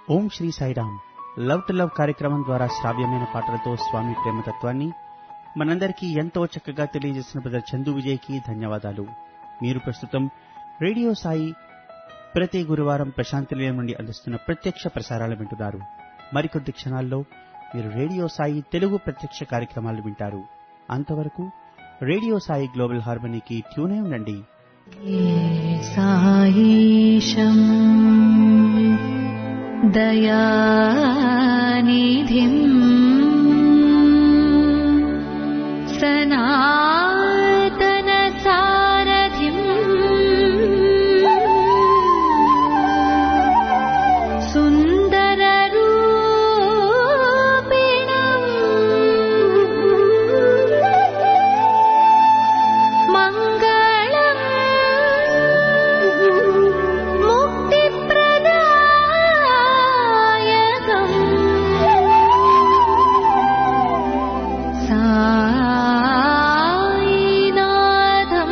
Om Shri Sairam. Love to love కార్యక్రమం ద్వారా శ్రావ్యమైన పాటలతో స్వామి ప్రేమతత్వాన్ని మనందరికీ ఎంతో చక్కగా తెలియజేసిన బ్రదర్ చందు విజయ్కి ధన్యవాదాలు. మీరు ప్రస్తుతం రేడియో సాయి ప్రతి గురువారం ప్రశాంతి నిలయం నుండి అందిస్తున్న ప్రత్యక్ష ప్రసారాలు వింటున్నారు. మరికొద్ది క్షణాల్లో మీరు రేడియో సాయి తెలుగు ప్రత్యక్ష కార్యక్రమాలు వింటారు. అంతవరకు రేడియో సాయి గ్లోబల్ హార్మనీకి ట్యూన్ అయి ఉండండి. సాయిశం దయానిధిం సనాతన సారథిం సుందర రూపిణం మంగళం ముక్తిప్రదాయకం సాయినాథం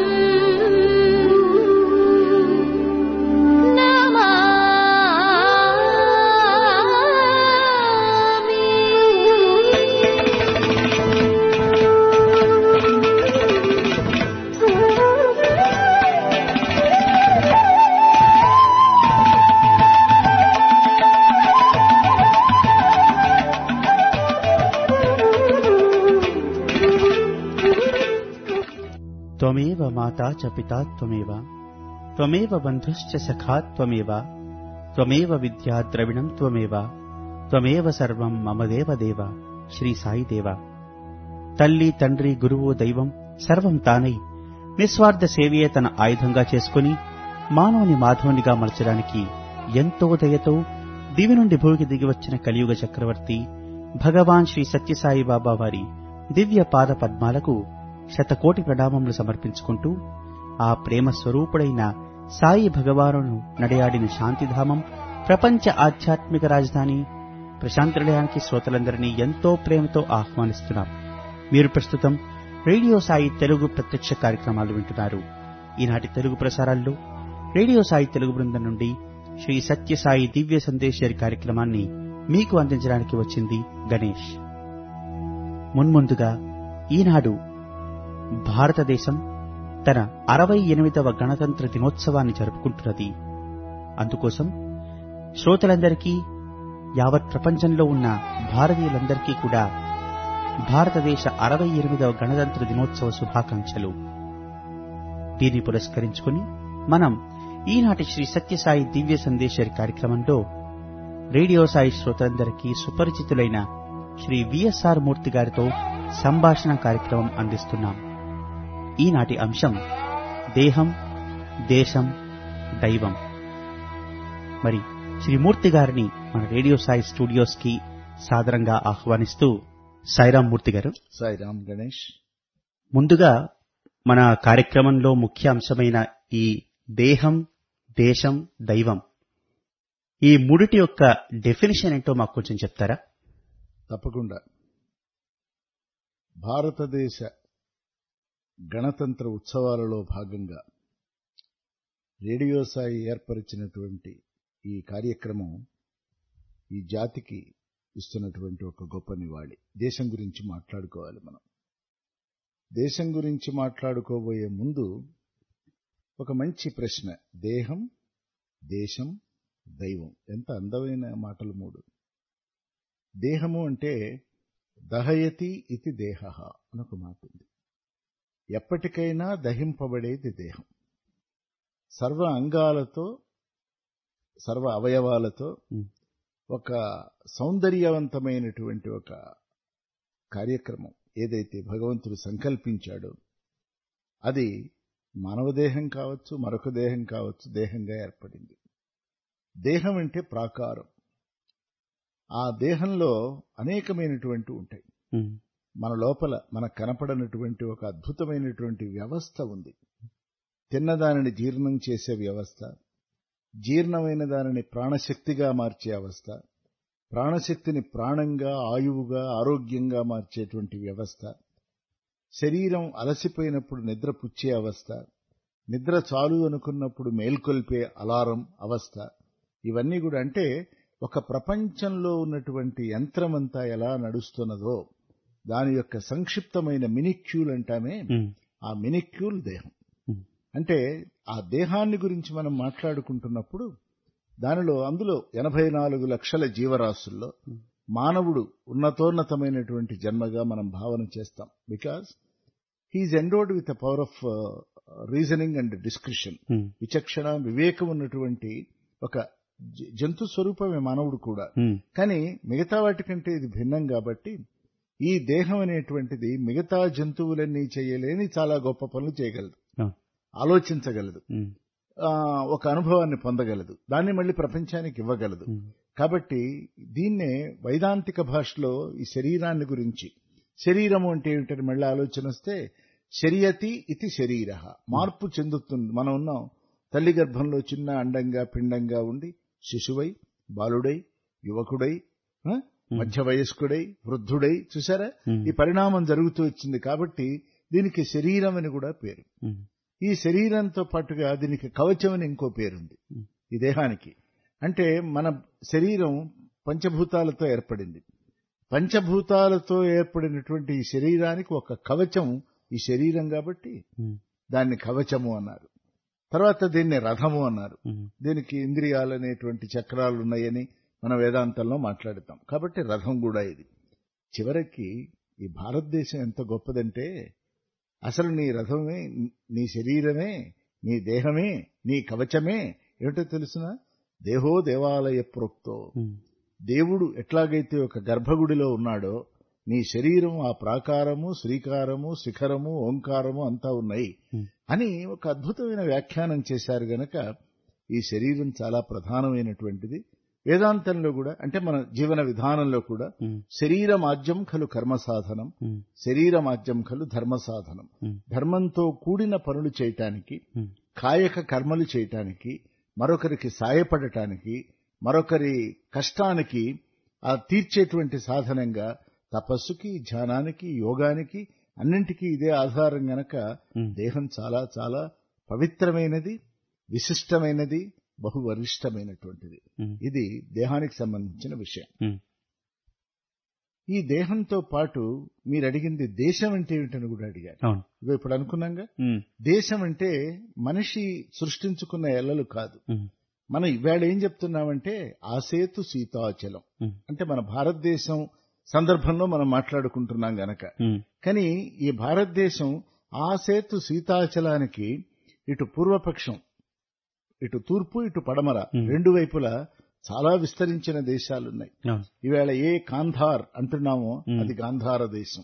త్వమేవ మాతా చ పితా త్వమేవ త్వమేవ బంధుశ్చ సఖా త్వమేవ త్వమేవ విద్యా ద్రవిణం త్వమేవ త్వమేవ సర్వం మమ దేవ దేవ. శ్రీ సాయి దేవ. తల్లి, తండ్రి, గురువు, దైవం సర్వం తానై నిస్వార్థ సేవయే తన ఆయుధంగా చేసుకుని మానవుని మాధవునిగా మలచడానికి ఎంతో దయతో దివి నుండి భూమికి దిగివచ్చిన కలియుగ చక్రవర్తి భగవాన్ శ్రీ సత్యసాయి బాబా వారి దివ్య పాద పద్మాలకు శతకోటి ప్రణామములు సమర్పించుకుంటూ ఆ ప్రేమ స్వరూపుడైన సాయి భగవానును నడయాడిన శాంతిధామం, ప్రపంచ ఆధ్యాత్మిక రాజధాని ప్రశాంతి నిలయానికి శ్రోతలందరినీ ఎంతో ప్రేమతో ఆహ్వానిస్తున్నాం. మీరు ప్రస్తుతం రేడియో సాయి తెలుగు ప్రత్యక్ష కార్యక్రమాలు వింటున్నారు. ఈనాటి తెలుగు ప్రసారాల్లో రేడియో సాయి తెలుగు బృందం నుండి శ్రీ సత్యసాయి దివ్య సందేశరి కార్యక్రమాన్ని మీకు అందించడానికి వచ్చింది గణేష్. మున్ముందుగా ఈనాడు భారతదేశం తన 68వ గణతంత్ర దినోత్సవాన్ని జరుపుకుంటున్నది. అందుకోసం శ్రోతలందరికీ, యావత్ ప్రపంచంలో ఉన్న భారతీయులందరికీ కూడా భారతదేశ 68వ గణతంత్ర దినోత్సవ శుభాకాంక్షలు. దీన్ని పురస్కరించుకుని మనం ఈనాటి శ్రీ సత్యసాయి దివ్య సందేశరి కార్యక్రమంలో రేడియో సాయి శ్రోతలందరికీ సుపరిచితులైన శ్రీ విఎస్ఆర్ మూర్తి గారితో సంభాషణ కార్యక్రమం అందిస్తున్నాం. ఈనాటి అంశం దేహం, దేశం, దైవం. మరి శ్రీ మూర్తి గారిని మన రేడియో సాయి స్టూడియోస్ కి సాదరంగా ఆహ్వానిస్తూ, సాయిరామ్ మూర్తి గారు. సాయిరామ్ గణేష్. ముందుగా మన కార్యక్రమంలో ముఖ్య అంశమైన ఈ దేహం, దేశం, దైవం, ఈ మూడిటి యొక్క డెఫినిషన్ ఏంటో మాకు కొంచెం చెప్తారా? తప్పకుండా. భారతదేశ గణతంత్ర ఉత్సవాలలో భాగంగా రేడియో సాయి ఏర్పరిచినటువంటి ఈ కార్యక్రమం ఈ జాతికి ఇస్తున్నటువంటి ఒక గొప్ప నివాళి. దేశం గురించి మాట్లాడుకోవాలి. మనం దేశం గురించి మాట్లాడుకోబోయే ముందు ఒక మంచి ప్రశ్న. దేహం, దేశం, దైవం, ఎంత అందమైన మాటలు మూడు. దేహము అంటే దహయతి ఇతి దేహ అనొక మాట ఉంది. ఎప్పటికైనా దహింపబడేది దేహం. సర్వ అంగాలతో, సర్వ అవయవాలతో ఒక సౌందర్యవంతమైనటువంటి ఒక కార్యక్రమం ఏదైతే భగవంతుడు సంకల్పించాడో అది మానవ దేహం కావచ్చు, మరొక దేహం కావచ్చు, దేహంగా ఏర్పడింది. దేహం అంటే ప్రాకారం. ఆ దేహంలో అనేకమైనటువంటి ఉంటాయి. మన లోపల మనకు కనపడనటువంటి ఒక అద్భుతమైనటువంటి వ్యవస్థ ఉంది. తిన్నదానిని జీర్ణం చేసే వ్యవస్థ, జీర్ణమైన దానిని ప్రాణశక్తిగా మార్చే అవస్థ, ప్రాణశక్తిని ప్రాణంగా, ఆయువుగా, ఆరోగ్యంగా మార్చేటువంటి వ్యవస్థ, శరీరం అలసిపోయినప్పుడు నిద్ర పుచ్చే అవస్థ, నిద్ర చాలు అనుకున్నప్పుడు మేల్కొల్పే అలారం అవస్థ, ఇవన్నీ కూడా అంటే ఒక ప్రపంచంలో ఉన్నటువంటి యంత్రమంతా ఎలా నడుస్తున్నదో దాని యొక్క సంక్షిప్తమైన మినిక్యూల్ అంటామే, ఆ మినిక్యూల్ దేహం. అంటే ఆ దేహాన్ని గురించి మనం మాట్లాడుకుంటున్నప్పుడు అందులో 84 లక్షల జీవరాశుల్లో మానవుడు ఉన్నతోన్నతమైనటువంటి జన్మగా మనం భావన చేస్తాం. Because he is endowed with a power of reasoning and discretion. విచక్షణ, వివేకం ఉన్నటువంటి ఒక జంతు స్వరూపమే మానవుడు కూడా. కానీ మిగతా వాటికంటే ఇది భిన్నం కాబట్టి ఈ దేహం అనేటువంటిది మిగతా జంతువులన్నీ చేయలేని చాలా గొప్ప పనులు చేయగలదు, ఆలోచించగలదు, ఒక అనుభవాన్ని పొందగలదు, దాన్ని మళ్ళీ ప్రపంచానికి ఇవ్వగలదు. కాబట్టి దీన్నే వైదాంతిక భాషలో ఈ శరీరాన్ని గురించి, శరీరము అంటే ఏమిటని మళ్ళీ ఆలోచన వస్తే శరీయతి ఇది శరీర, మార్పు చెందుతుంది. మనం ఉన్నాం తల్లి గర్భంలో చిన్న అండంగా పిండంగా ఉండి శిశువై, బాలుడై, యువకుడై, మధ్య వయస్కుడై, వృద్ధుడై, చూసారా ఈ పరిణామం జరుగుతూ వచ్చింది. కాబట్టి దీనికి శరీరం అని కూడా పేరు. ఈ శరీరంతో పాటుగా దీనికి కవచం అని ఇంకో పేరుంది ఈ దేహానికి. అంటే మన శరీరం పంచభూతాలతో ఏర్పడింది. పంచభూతాలతో ఏర్పడినటువంటి ఈ శరీరానికి ఒక కవచం ఈ శరీరం కాబట్టి దాన్ని కవచము అన్నారు. తర్వాత దీన్ని రథము అన్నారు. దీనికి ఇంద్రియాలు అనేటువంటి చక్రాలు ఉన్నాయని మన వేదాంతంలో మాట్లాడతాం. కాబట్టి రథం కూడా ఇది. చివరికి ఈ భారతదేశం ఎంత గొప్పదంటే అసలు నీ రథమే, నీ శరీరమే, నీ దేహమే, నీ కవచమే ఏమిటో తెలుసునా? దేహో దేవాలయ ప్రోక్తో. దేవుడు ఎట్లాగైతే ఒక గర్భగుడిలో ఉన్నాడో నీ శరీరం ఆ ప్రాకారము, శ్రీకారము, శిఖరము, ఓంకారము అంతా ఉన్నాయి అని ఒక అద్భుతమైన వ్యాఖ్యానం చేశారు. గనక ఈ శరీరం చాలా ప్రధానమైనటువంటిది. వేదాంతంలో కూడా, అంటే మన జీవన విధానంలో కూడా శరీరమాజ్యం ఖలు కర్మ సాధనం, శరీరమాజ్యం ఖలు ధర్మ సాధనం. ధర్మంతో కూడిన పనులు చేయటానికి, కాయక కర్మలు చేయటానికి, మరొకరికి సాయపడటానికి, మరొకరి కష్టానికి తీర్చేటువంటి సాధనంగా తపస్సుకి, ధ్యానానికి, యోగానికి అన్నింటికీ ఇదే ఆధారం గనక దేహం చాలా చాలా పవిత్రమైనది, విశిష్టమైనది, బహువరిష్టమైనటువంటిది. ఇది దేహానికి సంబంధించిన విషయం. ఈ దేహంతో పాటు మీరు అడిగింది దేశం అంటే ఏమిటని కూడా అడిగారు. ఇప్పుడు అనుకున్నాగా, దేశం అంటే మనిషి సృష్టించుకున్న ఎల్లలు కాదు. మనం ఇవాళ ఏం చెప్తున్నామంటే ఆసేతు సీతాచలం, అంటే మన భారతదేశం సందర్భంలో మనం మాట్లాడుకుంటున్నాం గనక. కానీ ఈ భారతదేశం ఆసేతు సీతాచలానికి ఇటు పూర్వపక్షం, ఇటు తూర్పు, ఇటు పడమర, రెండు వైపులా చాలా విస్తరించిన దేశాలున్నాయి. ఈవేళ ఏ గాంధార్ అంటున్నామో అది గాంధార దేశం.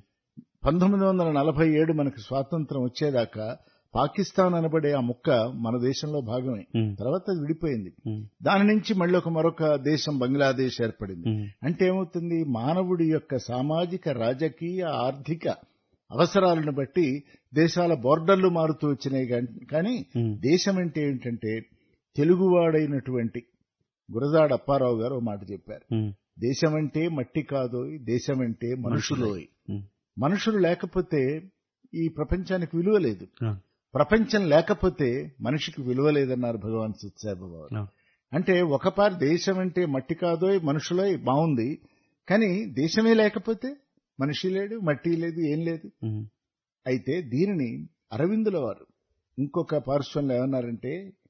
1947 మనకు స్వాతంత్రం వచ్చేదాకా పాకిస్తాన్ అనబడే ఆ ముక్క మన దేశంలో భాగమే. తర్వాత అది విడిపోయింది. దాని నుంచి మళ్ళీ మరొక దేశం బంగ్లాదేశ్ ఏర్పడింది. అంటే ఏమవుతుంది, మానవుడి యొక్క సామాజిక, రాజకీయ, ఆర్థిక అవసరాలను బట్టి దేశాల బోర్డర్లు మారుతూ వచ్చినాయి. కానీ దేశం అంటే ఏంటంటే, తెలుగువాడైనటువంటి గురజాడ అప్పారావు గారు ఓ మాట చెప్పారు, దేశమంటే మట్టి కాదోయ్, దేశమంటే మనుషులోయ్. మనుషులు లేకపోతే ఈ ప్రపంచానికి విలువ లేదు, ప్రపంచం లేకపోతే మనిషికి విలువ లేదన్నారు భగవాన్ సత్సాయిబాబా. అంటే ఒకపారి దేశం అంటే మట్టి కాదోయ్, మనుషులోయ్ బాగుంది, కానీ దేశమే లేకపోతే మనిషి లేడు, మట్టి లేదు, ఏం లేదు. అయితే దీనిని అరవిందుల వారు ఇంకొక పార్శ్వంలో ఏమన్నారంటే,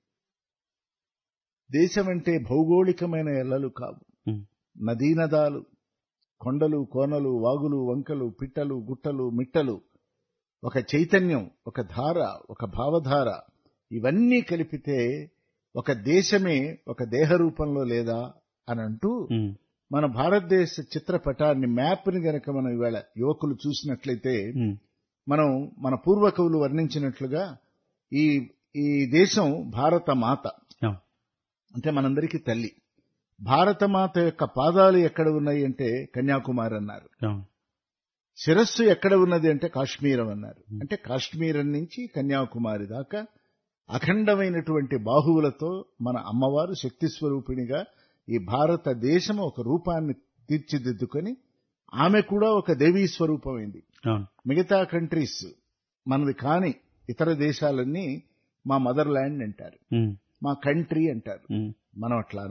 దేశమంటే భౌగోళికమైన ఎల్లలు కావు, నదీనదాలు, కొండలు, కోనలు, వాగులు, వంకలు, పిట్టలు, గుట్టలు, మిట్టలు, ఒక చైతన్యం, ఒక ధార, ఒక భావధార, ఇవన్నీ కలిపితే ఒక దేశమే ఒక దేహ రూపంలో లేదా అని అంటూ, మన భారతదేశ చిత్రపటాన్ని, మ్యాప్ని గనక మనం ఇవాళ యువకులు చూసినట్లయితే, మనం మన పూర్వకవులు వర్ణించినట్లుగా ఈ దేశం భారత మాత, అంటే మనందరికీ తల్లి. భారతమాత యొక్క పాదాలు ఎక్కడ ఉన్నాయి అంటే కన్యాకుమారి అన్నారు. శిరస్సు ఎక్కడ ఉన్నది అంటే కాశ్మీరం అన్నారు. అంటే కాశ్మీరం నుంచి కన్యాకుమారి దాకా అఖండమైనటువంటి బాహువులతో మన అమ్మవారు శక్తి స్వరూపిణిగా ఈ భారతదేశం ఒక రూపాన్ని తీర్చిదిద్దుకొని ఆమె కూడా ఒక దేవీ స్వరూపమైంది. మిగతా కంట్రీస్, మనది కాని ఇతర దేశాలన్నీ మా మదర్ ల్యాండ్ అంటారు, మా కంట్రీ అంటారు. మనం అట్లానం.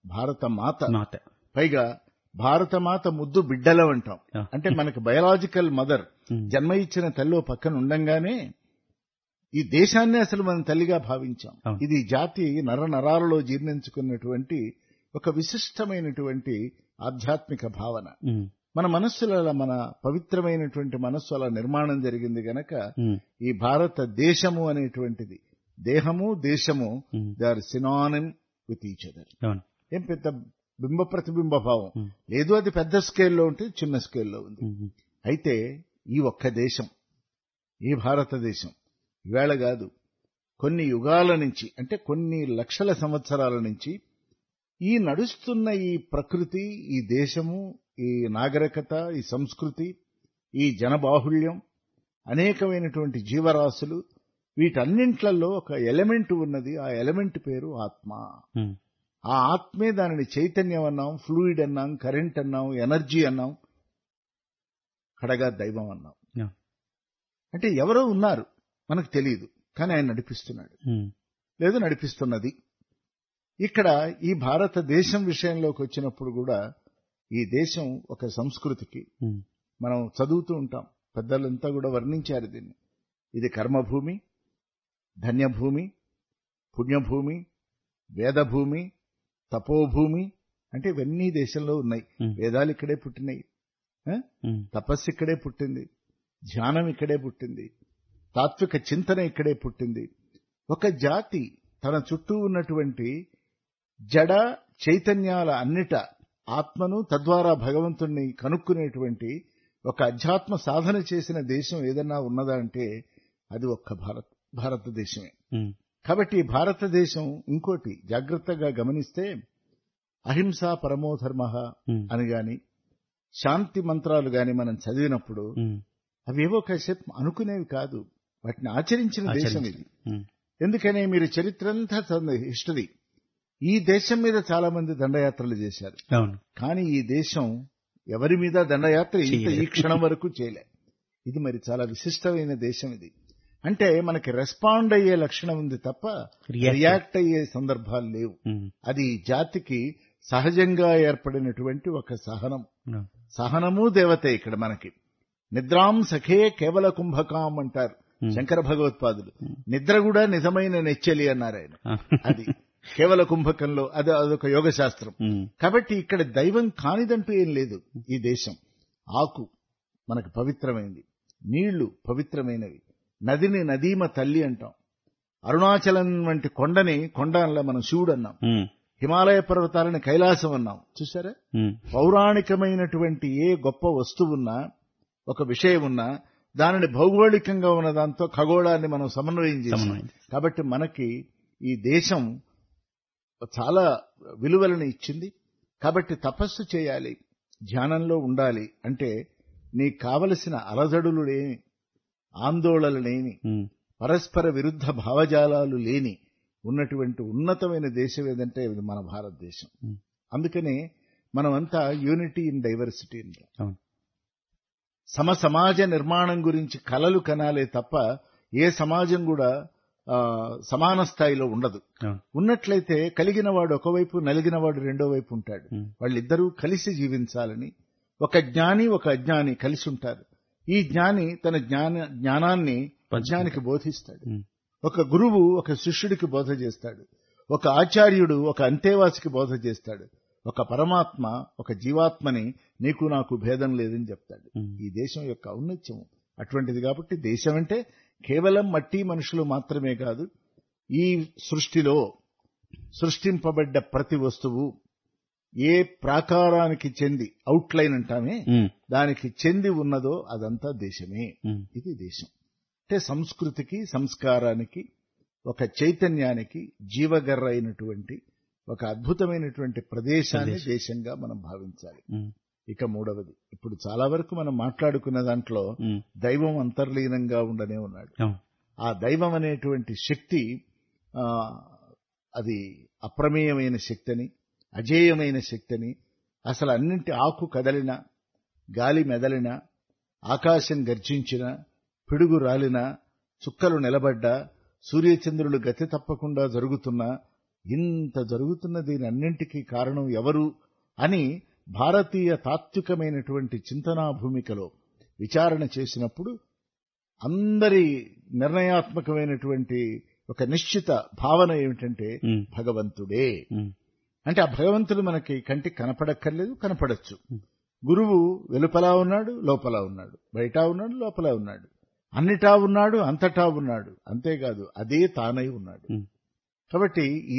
భారత మాత. మాత. పైగా భారతమాత ముద్దు బిడ్డలం అంటాం. అంటే మనకి బయలాజికల్ మదర్ జన్మ ఇచ్చిన తల్లి పక్కన ఉండంగానే ఈ దేశాన్ని అసలు మనం తల్లిగా భావించాం. ఇది జాతి నరనరాలలో జీర్ణించుకున్నటువంటి ఒక విశిష్టమైనటువంటి ఆధ్యాత్మిక భావన. మన మనస్సుల మన పవిత్రమైనటువంటి మనస్సు అలా నిర్మాణం జరిగింది గనక ఈ భారతదేశము అనేటువంటిది దేహము దేశము they are synonym with each other. ఏం పెద్ద బింబ ప్రతిబింబ భావం లేదు. అది పెద్ద స్కేల్లో ఉంటే చిన్న స్కేల్లో ఉంది. అయితే ఈ ఒక్క దేశం, ఈ భారతదేశం ఈవేళ కాదు, కొన్ని యుగాల నుంచి, అంటే కొన్ని లక్షల సంవత్సరాల నుంచి ఈ నడుస్తున్న ఈ ప్రకృతి, ఈ దేశము, ఈ నాగరికత, ఈ సంస్కృతి, ఈ జనబాహుళ్యం, అనేకమైనటువంటి జీవరాశులు, వీటన్నింట్లలో ఒక ఎలిమెంట్ ఉన్నది. ఆ ఎలిమెంట్ పేరు ఆత్మ. ఆ ఆత్మే దానిని చైతన్యం అన్నాం, ఫ్లూయిడ్ అన్నాం, కరెంట్ అన్నాం, ఎనర్జీ అన్నాం, కడగా దైవం అన్నాం. అంటే ఎవరో ఉన్నారు, మనకు తెలియదు, కానీ ఆయన నడిపిస్తున్నాడు, లేదు నడిపిస్తున్నది. ఇక్కడ ఈ భారతదేశం విషయంలోకి వచ్చినప్పుడు కూడా ఈ దేశం ఒక సంస్కృతికి, మనం చదువుతూ ఉంటాం, పెద్దలంతా కూడా వర్ణించారు దీన్ని. ఇది కర్మభూమి, ధన్యభూమి, పుణ్యభూమి, వేదభూమి, తపోభూమి. అంటే ఇవన్నీ దేశంలో ఉన్నాయి. వేదాలు ఇక్కడే పుట్టినాయి, తపస్సు ఇక్కడే పుట్టింది, ధ్యానం ఇక్కడే పుట్టింది, తాత్విక చింతన ఇక్కడే పుట్టింది. ఒక జాతి తన చుట్టూ ఉన్నటువంటి జడ చైతన్యాల అన్నిట ఆత్మను, తద్వారా భగవంతుణ్ణి కనుక్కునేటువంటి ఒక అధ్యాత్మ సాధన చేసిన దేశం ఏదన్నా ఉన్నదా అంటే అది ఒక్క భారతదేశమే. కాబట్టి భారతదేశం ఇంకోటి జాగ్రత్తగా గమనిస్తే అహింసా పరమోధర్మ అని గాని, శాంతి మంత్రాలు గాని మనం చదివినప్పుడు అవేవో కాసేపు అనుకునేవి కాదు, వాటిని ఆచరించిన దేశం ఇది. ఎందుకని మీరు చరిత్ర అంతా హిస్టరీ, ఈ దేశం మీద చాలా మంది దండయాత్రలు చేశారు, కానీ ఈ దేశం ఎవరి మీద దండయాత్ర ఈ క్షణం వరకు చేయలే. ఇది మరి చాలా విశిష్టమైన దేశం ఇది. అంటే మనకి రెస్పాండ్ అయ్యే లక్షణం ఉంది తప్ప రియాక్ట్ అయ్యే సందర్భాలు లేవు. అది జాతికి సహజంగా ఏర్పడినటువంటి ఒక సహనం. సహనము దేవతే. ఇక్కడ మనకి నిద్రాం సఖే కేవల కుంభకాం అంటారు శంకర భగవత్పాదులు. నిద్ర కూడా నిజమైన నెచ్చెలి అన్నారు ఆయన. అది కేవల కుంభకంలో అదొక యోగ శాస్త్రం. కాబట్టి ఇక్కడ దైవం కానిదంటూ ఏం లేదు. ఈ దేశం ఆకు మనకు పవిత్రమైంది, నీళ్లు పవిత్రమైనవి, నదిని నదీమ తల్లి అంటాం, అరుణాచలం వంటి కొండని కొండలా మనం శివుడు అన్నాం, హిమాలయ పర్వతాలని కైలాసం అన్నాం. చూసారా, పౌరాణికమైనటువంటి ఏ గొప్ప వస్తువున్నా, ఒక విషయం ఉన్నా, దానిని భౌగోళికంగా ఉన్న దాంతో ఖగోళాన్ని మనం సమన్వయం చేసాం. కాబట్టి మనకి ఈ దేశం చాలా విలువలను ఇచ్చింది. కాబట్టి తపస్సు చేయాలి, ధ్యానంలో ఉండాలి. అంటే నీకు కావలసిన అలజడులు లేని, ఆందోళనలు లేని, పరస్పర విరుద్ధ భావజాలాలు లేని ఉన్నటువంటి ఉన్నతమైన దేశం ఏదంటే ఇది మన భారతదేశం. అందుకనే మనమంతా యూనిటీ ఇన్ డైవర్సిటీ అంటాం. సమాజ నిర్మాణం గురించి కలలు కనాలే తప్ప ఏ సమాజం కూడా సమాన స్థాయిలో ఉండదు. ఉన్నట్లయితే కలిగిన వాడు ఒకవైపు, నలిగిన వాడు రెండో వైపు ఉంటాడు. వాళ్ళిద్దరూ కలిసి జీవించాలని, ఒక జ్ఞాని ఒక అజ్ఞాని కలిసి ఉంటారు. ఈ జ్ఞాని తన జ్ఞానాన్ని అజ్ఞానికి బోధిస్తాడు, ఒక గురువు ఒక శిష్యుడికి బోధ చేస్తాడు, ఒక ఆచార్యుడు ఒక అంతేవాసికి బోధ చేస్తాడు, ఒక పరమాత్మ ఒక జీవాత్మని నీకు నాకు భేదం లేదని చెప్తాడు. ఈ దేశం యొక్క ఔన్నత్యం అటువంటిది. కాబట్టి దేశం అంటే కేవలం మట్టి మనుషులు మాత్రమే కాదు, ఈ సృష్టిలో సృష్టింపబడ్డ ప్రతి వస్తువు ఏ ప్రాకారానికి చెంది, అవుట్లైన్ అంటామే, దానికి చెంది ఉన్నదో అదంతా దేశమే. ఇది దేశం అంటే సంస్కృతికి, సంస్కారానికి, ఒక చైతన్యానికి జీవగర్ర అయినటువంటి ఒక అద్భుతమైనటువంటి ప్రదేశాన్ని దేశంగా మనం భావించాలి. ఇక మూడవది, ఇప్పుడు చాలా వరకు మనం మాట్లాడుకున్న దాంట్లో దైవం అంతర్లీనంగా ఉండనే ఉన్నాడు. ఆ దైవం అనేటువంటి శక్తి అది అప్రమేయమైన శక్తిని, అజేయమైన శక్తిని, అసలు అన్నింటి ఆకు కదలినా, గాలి మెదలినా, ఆకాశం గర్జించినా, పిడుగు రాలినా, చుక్కలు నిలబడ్డా, సూర్యచంద్రులు గతి తప్పకుండా జరుగుతున్నా, ఇంత జరుగుతున్న దీనన్నింటికీ కారణం ఎవరు అని భారతీయ తాత్వికమైనటువంటి చింతనా భూమికలో విచారణ చేసినప్పుడు అందరి నిర్ణయాత్మకమైనటువంటి ఒక నిశ్చిత భావన ఏమిటంటే భగవంతుడే. అంటే ఆ భగవంతుడు మనకి కంటికి కనపడక్కర్లేదు, కనపడచ్చు. గురువు వెలుపలా ఉన్నాడు, లోపల ఉన్నాడు, బయట ఉన్నాడు, లోపల ఉన్నాడు, అన్నిటా ఉన్నాడు, అంతటా ఉన్నాడు. అంతేకాదు అదే తానై ఉన్నాడు. కాబట్టి ఈ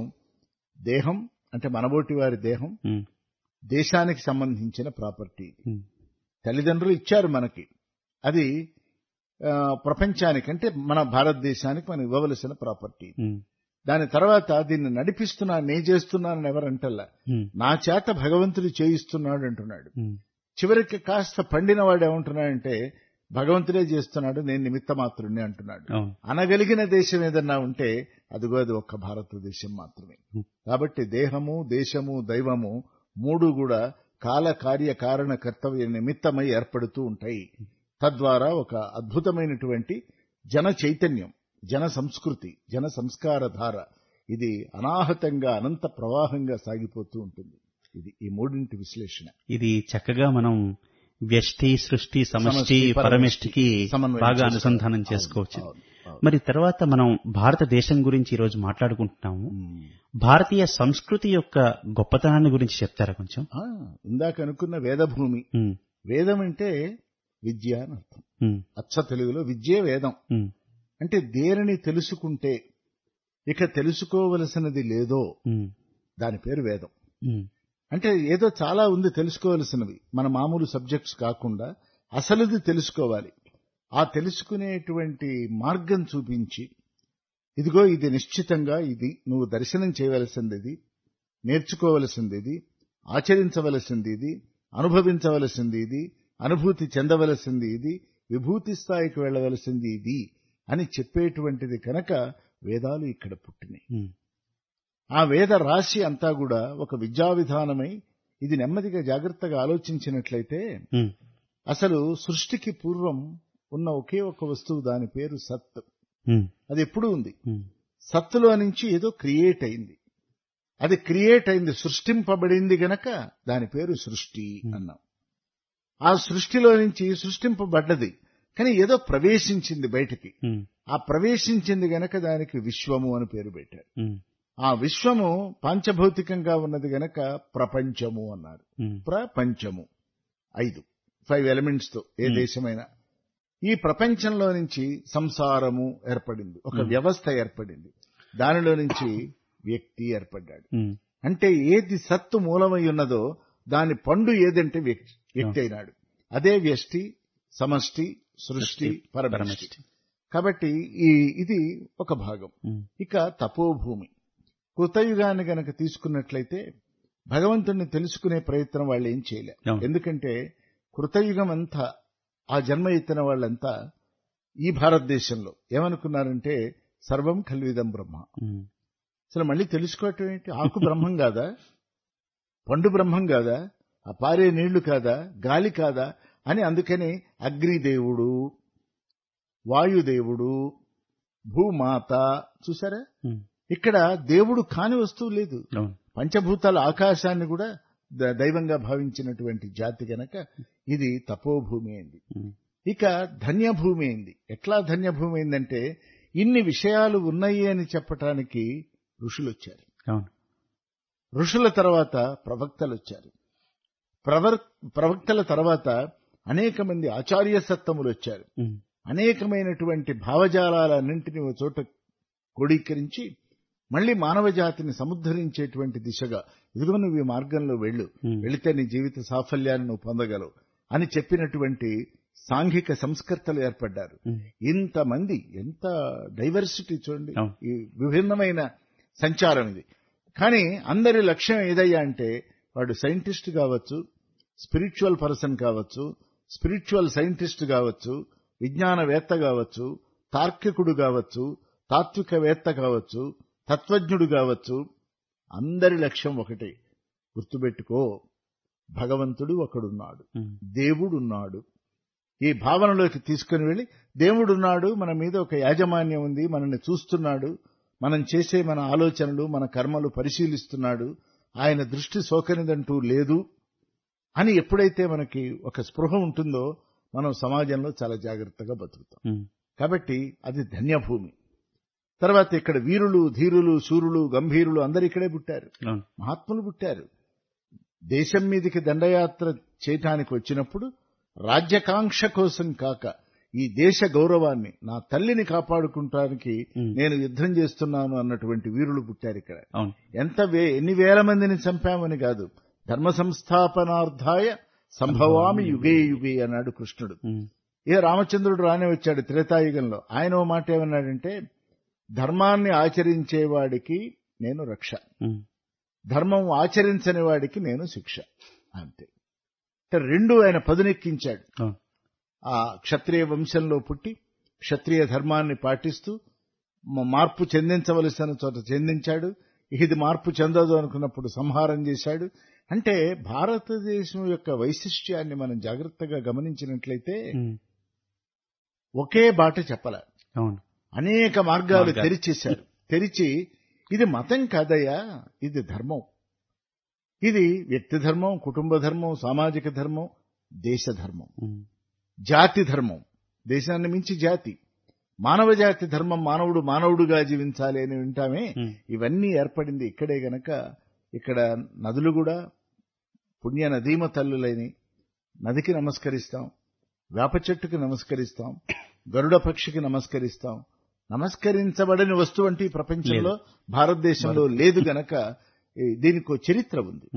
దేహం అంటే మనబోటి వారి దేహం దేశానికి సంబంధించిన ప్రాపర్టీ. తల్లిదండ్రులు ఇచ్చారు మనకి, అది ప్రపంచానికి అంటే మన భారతదేశానికి మనం ఇవ్వవలసిన ప్రాపర్టీ. దాని తర్వాత దీన్ని నే చేస్తున్నానని ఎవరంటల్లా, నా చేత భగవంతుడు చేయిస్తున్నాడు అంటున్నాడు. చివరికి కాస్త పండిన వాడు ఏమంటున్నాడంటే భగవంతుడే చేస్తున్నాడు, నేను నిమిత్త మాత్రుడిని అంటున్నాడు. అనగలిగిన దేశం ఏదన్నా ఉంటే అదిగో అది ఒక్క భారతదేశం మాత్రమే. కాబట్టి దేహము, దేశము, దైవము మూడు కూడా కాల కార్య కారణ కర్తవ్య నిమిత్తమై ఏర్పడుతూ ఉంటాయి. తద్వారా ఒక అద్భుతమైనటువంటి జన చైతన్యం, జన సంస్కృతి, జన సంస్కార ధార ఇది అనాహతంగా అనంత ప్రవాహంగా సాగిపోతూ ఉంటుంది. ఇది ఈ మూడింటి విశ్లేషణ. ఇది చక్కగా మనం వ్యష్టి, సృష్టి, సమష్టి, పరమిష్టికి బాగా అనుసంధానం చేసుకోవచ్చు. మరి తర్వాత మనం భారతదేశం గురించి ఈ రోజు మాట్లాడుకుంటున్నాము. భారతీయ సంస్కృతి యొక్క గొప్పతనాన్ని గురించి చెప్తారా కొంచెం? ఇందాక అనుకున్న వేదభూమి. వేదం అంటే విద్య అని అర్థం. అచ్చ తెలుగులో విద్యే వేదం. అంటే దేనిని తెలుసుకుంటే ఇక తెలుసుకోవలసినది లేదో దాని పేరు వేదం. అంటే ఏదో చాలా ఉంది తెలుసుకోవలసినవి, మన మామూలు సబ్జెక్ట్స్ కాకుండా అసలుది తెలుసుకోవాలి. ఆ తెలుసుకునేటువంటి మార్గం చూపించి, ఇదిగో ఇది నిశ్చితంగా ఇది నువ్వు దర్శనం చేయవలసింది, ఇది నేర్చుకోవలసింది, ఇది ఆచరించవలసింది, ఇది అనుభవించవలసింది, ఇది అనుభూతి చెందవలసింది, ఇది విభూతి స్థాయికి వెళ్లవలసింది ఇది అని చెప్పేటువంటిది కనుక వేదాలు ఇక్కడ పుట్టినాయి. ఆ వేద రాశి అంతా కూడా ఒక విద్యా విధానమై ఇది నెమ్మదిగా జాగ్రత్తగా ఆలోచించినట్లయితే అసలు సృష్టికి పూర్వం ఉన్న ఒకే ఒక వస్తువు, దాని పేరు సత్. అది ఎప్పుడూ ఉంది. సత్తులో నుంచి ఏదో క్రియేట్ అయింది. అది క్రియేట్ అయింది, సృష్టింపబడింది గనక దాని పేరు సృష్టి అన్నాం. ఆ సృష్టిలో నుంచి సృష్టింపబడ్డది కానీ ఏదో ప్రవేశించింది బయటికి. ఆ ప్రవేశించింది గనక దానికి విశ్వము అని పేరు పెట్టారు. ఆ విశ్వము పాంచభౌతికంగా ఉన్నది గనక ప్రపంచము అన్నారు. ప్రపంచము 5 ఎలిమెంట్స్ తో ఏ దేశమైనా. ఈ ప్రపంచంలో నుంచి సంసారము ఏర్పడింది, ఒక వ్యవస్థ ఏర్పడింది, దానిలో నుంచి వ్యక్తి ఏర్పడ్డాడు. అంటే ఏది సత్తు మూలమై ఉన్నదో దాని పండు ఏదంటే వ్యక్తి అయినాడు. అదే వ్యష్టి, సమష్టి, సృష్టి, పరమిష్టి. కాబట్టి ఇది ఒక భాగం. ఇక తపోభూమి. కృతయుగాన్ని గనక తీసుకున్నట్లయితే భగవంతుణ్ణి తెలుసుకునే ప్రయత్నం వాళ్ళు ఏం చేయలేరు. ఎందుకంటే కృతయుగం అంతా ఆ జన్మ ఎత్తిన వాళ్ళంతా ఈ భారతదేశంలో ఏమనుకున్నారంటే సర్వం కల్విదం బ్రహ్మ. అసలు మళ్ళీ తెలుసుకోవటం ఏంటి? ఆకు బ్రహ్మం కాదా, పండు బ్రహ్మం కాదా, ఆ పారే నీళ్లు కాదా, గాలి కాదా అని అందుకని అగ్నిదేవుడు, వాయుదేవుడు, భూమాత. చూసారా, ఇక్కడ దేవుడు కాని వస్తువు లేదు. పంచభూతాల ఆకాశాన్ని కూడా దైవంగా భావించినటువంటి జాతి గనక ఇది తపోభూమి అయింది. ఇక ధన్యభూమి అయింది. ఎట్లా ధన్యభూమి అయిందంటే ఇన్ని విషయాలు ఉన్నాయి అని చెప్పటానికి ఋషులు వచ్చారు. ఋషుల తర్వాత ప్రవక్తలు వచ్చారు. ప్రవక్తల తర్వాత అనేక మంది ఆచార్య సత్తములు వచ్చారు. అనేకమైనటువంటి భావజాలన్నింటినీ ఒక చోట క్రోడీకరించి మళ్లీ మానవ జాతిని సముద్ధరించేటువంటి దిశగా ఇదిగో నువ్వు ఈ మార్గంలో వెళితే నీ జీవిత సాఫల్యాన్ని నువ్వు పొందగలవు అని చెప్పినటువంటి సాంఘిక సంస్కర్తలు ఏర్పడ్డారు. ఇంతమంది, ఎంత డైవర్సిటీ చూడండి, ఈ విభిన్నమైన సంచారం ఇది. కానీ అందరి లక్ష్యం ఏదయ్యా అంటే వాడు సైంటిస్ట్ కావచ్చు, స్పిరిచువల్ పర్సన్ కావచ్చు, స్పిరిచువల్ సైంటిస్ట్ కావచ్చు, విజ్ఞానవేత్త కావచ్చు, తార్కికుడు కావచ్చు, తాత్వికవేత్త కావచ్చు, తత్వజ్ఞుడు కావచ్చు, అందరి లక్ష్యం ఒకటే. గుర్తుపెట్టుకో, భగవంతుడు ఒకడున్నాడు, దేవుడున్నాడు. ఈ భావనలోకి తీసుకుని వెళ్ళి దేవుడున్నాడు, మన మీద ఒక యాజమాన్యం ఉంది, మనల్ని చూస్తున్నాడు, మనం చేసే మన ఆలోచనలు, మన కర్మలు పరిశీలిస్తున్నాడు, ఆయన దృష్టి సోకనిదంటూ లేదు అని ఎప్పుడైతే మనకి ఒక స్పృహ ఉంటుందో మనం సమాజంలో చాలా జాగ్రత్తగా బతుకుతాం. కాబట్టి అది ధన్యభూమి. తర్వాత ఇక్కడ వీరులు, ధీరులు, శూరులు, గంభీరులు అందరు ఇక్కడే పుట్టారు, మహాత్ములు పుట్టారు. దేశం మీదికి దండయాత్ర చేయటానికి వచ్చినప్పుడు రాజ్యకాంక్ష కోసం కాక ఈ దేశ గౌరవాన్ని, నా తల్లిని కాపాడుకుంటానికి నేను యుద్ధం చేస్తున్నాను అన్నటువంటి వీరులు పుట్టారు ఇక్కడ. ఎన్ని వేల మందిని చంపామని కాదు, ధర్మ సంస్థాపనార్థాయ సంభవామి యుగే యుగే అన్నాడు కృష్ణుడు. రామచంద్రుడు రానే వచ్చాడు త్రేతాయుగంలో. ఆయన ఓ మాట ఏమన్నాడంటే, ధర్మాన్ని ఆచరించేవాడికి నేను రక్ష, ధర్మం ఆచరించని వాడికి నేను శిక్ష. అంతే. రెండు ఆయన పదునెక్కించాడు. ఆ క్షత్రియ వంశంలో పుట్టి క్షత్రియ ధర్మాన్ని పాటిస్తూ మార్పు చెందించవలసిన చోట చెందించాడు. ఇది మార్పు చెందదు అనుకున్నప్పుడు సంహారం చేశాడు. అంటే భారతదేశం యొక్క వైశిష్ట్యాన్ని మనం జాగ్రత్తగా గమనించినట్లయితే ఒకే బాట చెప్పలే, అనేక మార్గాలు తెరిచేశారు. తెరిచి ఇది మతం కాదయ్యా, ఇది ధర్మం, ఇది వ్యక్తి ధర్మం, కుటుంబ ధర్మం, సామాజిక ధర్మం, దేశ ధర్మం, జాతి ధర్మం, దేశాన్ని మించి జాతి, మానవ జాతి ధర్మం, మానవుడు మానవుడుగా జీవించాలి అని వింటామే. ఇవన్నీ ఏర్పడింది ఇక్కడే గనక ఇక్కడ నదులు కూడా పుణ్య నదీమ తల్లులని నదికి నమస్కరిస్తాం, వేప చెట్టుకి నమస్కరిస్తాం, గరుడ పక్షికి నమస్కరిస్తాం. నమస్కరించబడని వస్తువు అంటే ఈ ప్రపంచంలో భారతదేశంలో లేదు గనక దీనికి చరిత్ర ఉంది.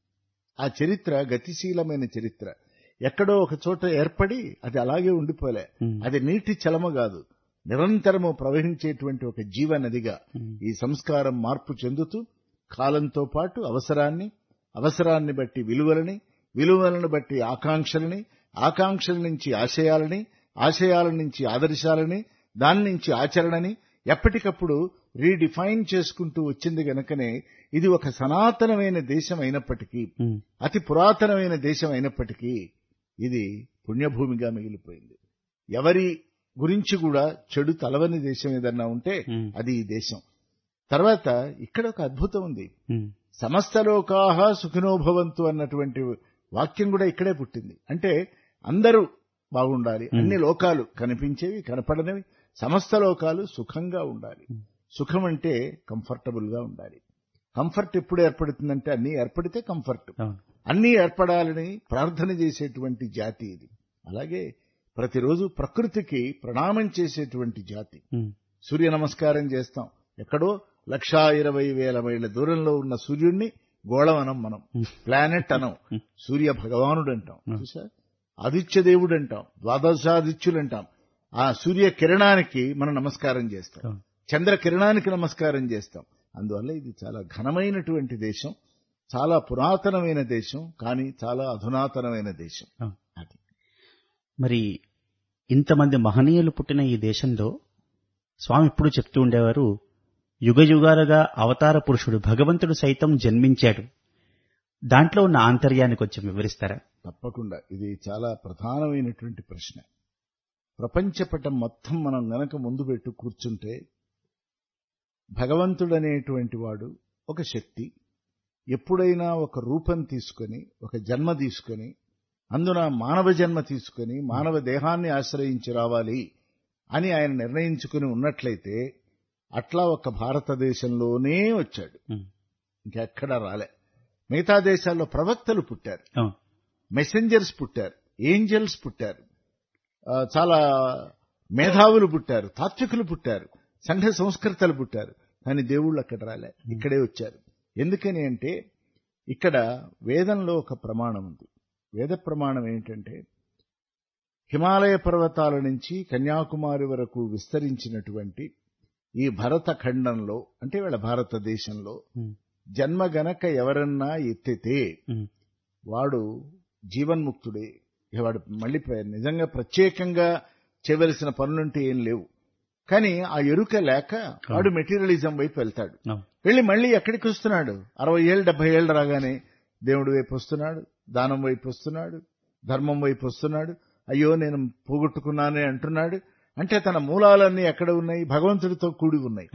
ఆ చరిత్ర గతిశీలమైన చరిత్ర. ఎక్కడో ఒక చోట ఏర్పడి అది అలాగే ఉండిపోలే. అది నీటి చలమ కాదు, నిరంతరము ప్రవహించేటువంటి ఒక జీవనదిగా ఈ సంస్కారం మార్పు చెందుతూ కాలంతో పాటు అవసరాన్ని బట్టి విలువలని, విలువలను బట్టి ఆకాంక్షలని, ఆకాంక్షల నుంచి ఆశయాలని, ఆశయాల నుంచి ఆదర్శాలని, దాని నుంచి ఆచరణని ఎప్పటికప్పుడు రీడిఫైన్ చేసుకుంటూ వచ్చింది గనకనే ఇది ఒక సనాతనమైన దేశం అయినప్పటికీ, అతి పురాతనమైన దేశం అయినప్పటికీ ఇది పుణ్యభూమిగా మిగిలిపోయింది. ఎవరి గురించి కూడా చెడు తలవని దేశం ఏదన్నా ఉంటే అది ఈ దేశం. తర్వాత ఇక్కడ ఒక అద్భుతం ఉంది. సమస్త లోకాః సుఖినో భవంతు అన్నటువంటి వాక్యం కూడా ఇక్కడే పుట్టింది. అంటే అందరూ బాగుండాలి, అన్ని లోకాలు, కనిపించేవి కనపడనివి, సమస్త లోకాలు సుఖంగా ఉండాలి. సుఖం అంటే కంఫర్టబుల్ గా ఉండాలి. కంఫర్ట్ ఎప్పుడు ఏర్పడుతుందంటే అన్ని ఏర్పడితే కంఫర్ట్, అన్నీ ఏర్పడాలని ప్రార్థన చేసేటువంటి జాతి ఇది. అలాగే ప్రతిరోజు ప్రకృతికి ప్రణామం చేసేటువంటి జాతి. సూర్య నమస్కారం చేస్తాం. ఎక్కడో 1,20,000 మైళ్ళ దూరంలో ఉన్న సూర్యుడిని గోళం అనం, మనం ప్లానెట్ అనం, సూర్య భగవానుడు అంటాం, చూసా, ఆదిత్య దేవుడు అంటాం, ద్వాదశాదిత్యులు అంటాం. ఆ సూర్య కిరణానికి మనం నమస్కారం చేస్తాం, చంద్ర కిరణానికి నమస్కారం చేస్తాం. అందువల్ల ఇది చాలా ఘనమైనటువంటి దేశం, చాలా పురాతనమైన దేశం, కానీ చాలా అధునాతనమైన దేశం. అది మరి ఇంతమంది మహనీయులు పుట్టిన ఈ దేశంలో స్వామి ఎప్పుడు చెప్తూ ఉండేవారు, యుగ యుగాలుగా అవతార పురుషుడు భగవంతుడు సైతం జన్మించాడు. దాంట్లో ఉన్న ఆంతర్యాన్ని కొంచెం వివరిస్తారా? తప్పకుండా. ఇది చాలా ప్రధానమైనటువంటి ప్రశ్న. ప్రపంచపటం మొత్తం మనం గనక ముందు పెట్టు కూర్చుంటే భగవంతుడనేటువంటి వాడు ఒక శక్తి ఎప్పుడైనా ఒక రూపం తీసుకొని, ఒక జన్మ తీసుకొని, అందున మానవ జన్మ తీసుకొని మానవ దేహాన్ని ఆశ్రయించి రావాలి అని ఆయన నిర్ణయించుకుని ఉన్నట్లయితే అట్లా ఒక భారతదేశంలోనే వచ్చాడు, ఇంకెక్కడా రాలే. మిగతా దేశాల్లో ప్రవక్తలు పుట్టారు, మెసెంజర్స్ పుట్టారు, ఏంజల్స్ పుట్టారు, చాలా మేధావులు పుట్టారు, తాత్వికులు పుట్టారు, సంఘ సంస్కృతలు పుట్టారు. కానీ దేవుళ్ళు అక్కడ రాలే, ఇక్కడే వచ్చారు. ఎందుకని అంటే ఇక్కడ వేదంలో ఒక ప్రమాణం ఉంది. వేద ప్రమాణం ఏంటంటే హిమాలయ పర్వతాల నుంచి కన్యాకుమారి వరకు విస్తరించినటువంటి ఈ భరత ఖండంలో, అంటే వీళ్ళ భారతదేశంలో జన్మ గనక ఎవరన్నా ఎత్తితే వాడు జీవన్ముక్తుడే. వాడు మళ్ళీ నిజంగా ప్రత్యేకంగా చేయవలసిన పనులంటే ఏం లేవు. కానీ ఆ ఎరుక లేక వాడు మెటీరియలిజం వైపు వెళ్తాడు. వెళ్ళి మళ్ళీ ఎక్కడికి వస్తున్నాడు? 60 ఏళ్ళు 70 ఏళ్ళు రాగానే దేవుడి వైపు వస్తున్నాడు, దానం వైపు వస్తున్నాడు, ధర్మం వైపు వస్తున్నాడు. అయ్యో నేను పోగొట్టుకున్నానే అంటున్నాడు. అంటే తన మూలాలన్నీ ఎక్కడ ఉన్నాయి? భగవంతుడితో కూడి ఉన్నాయి.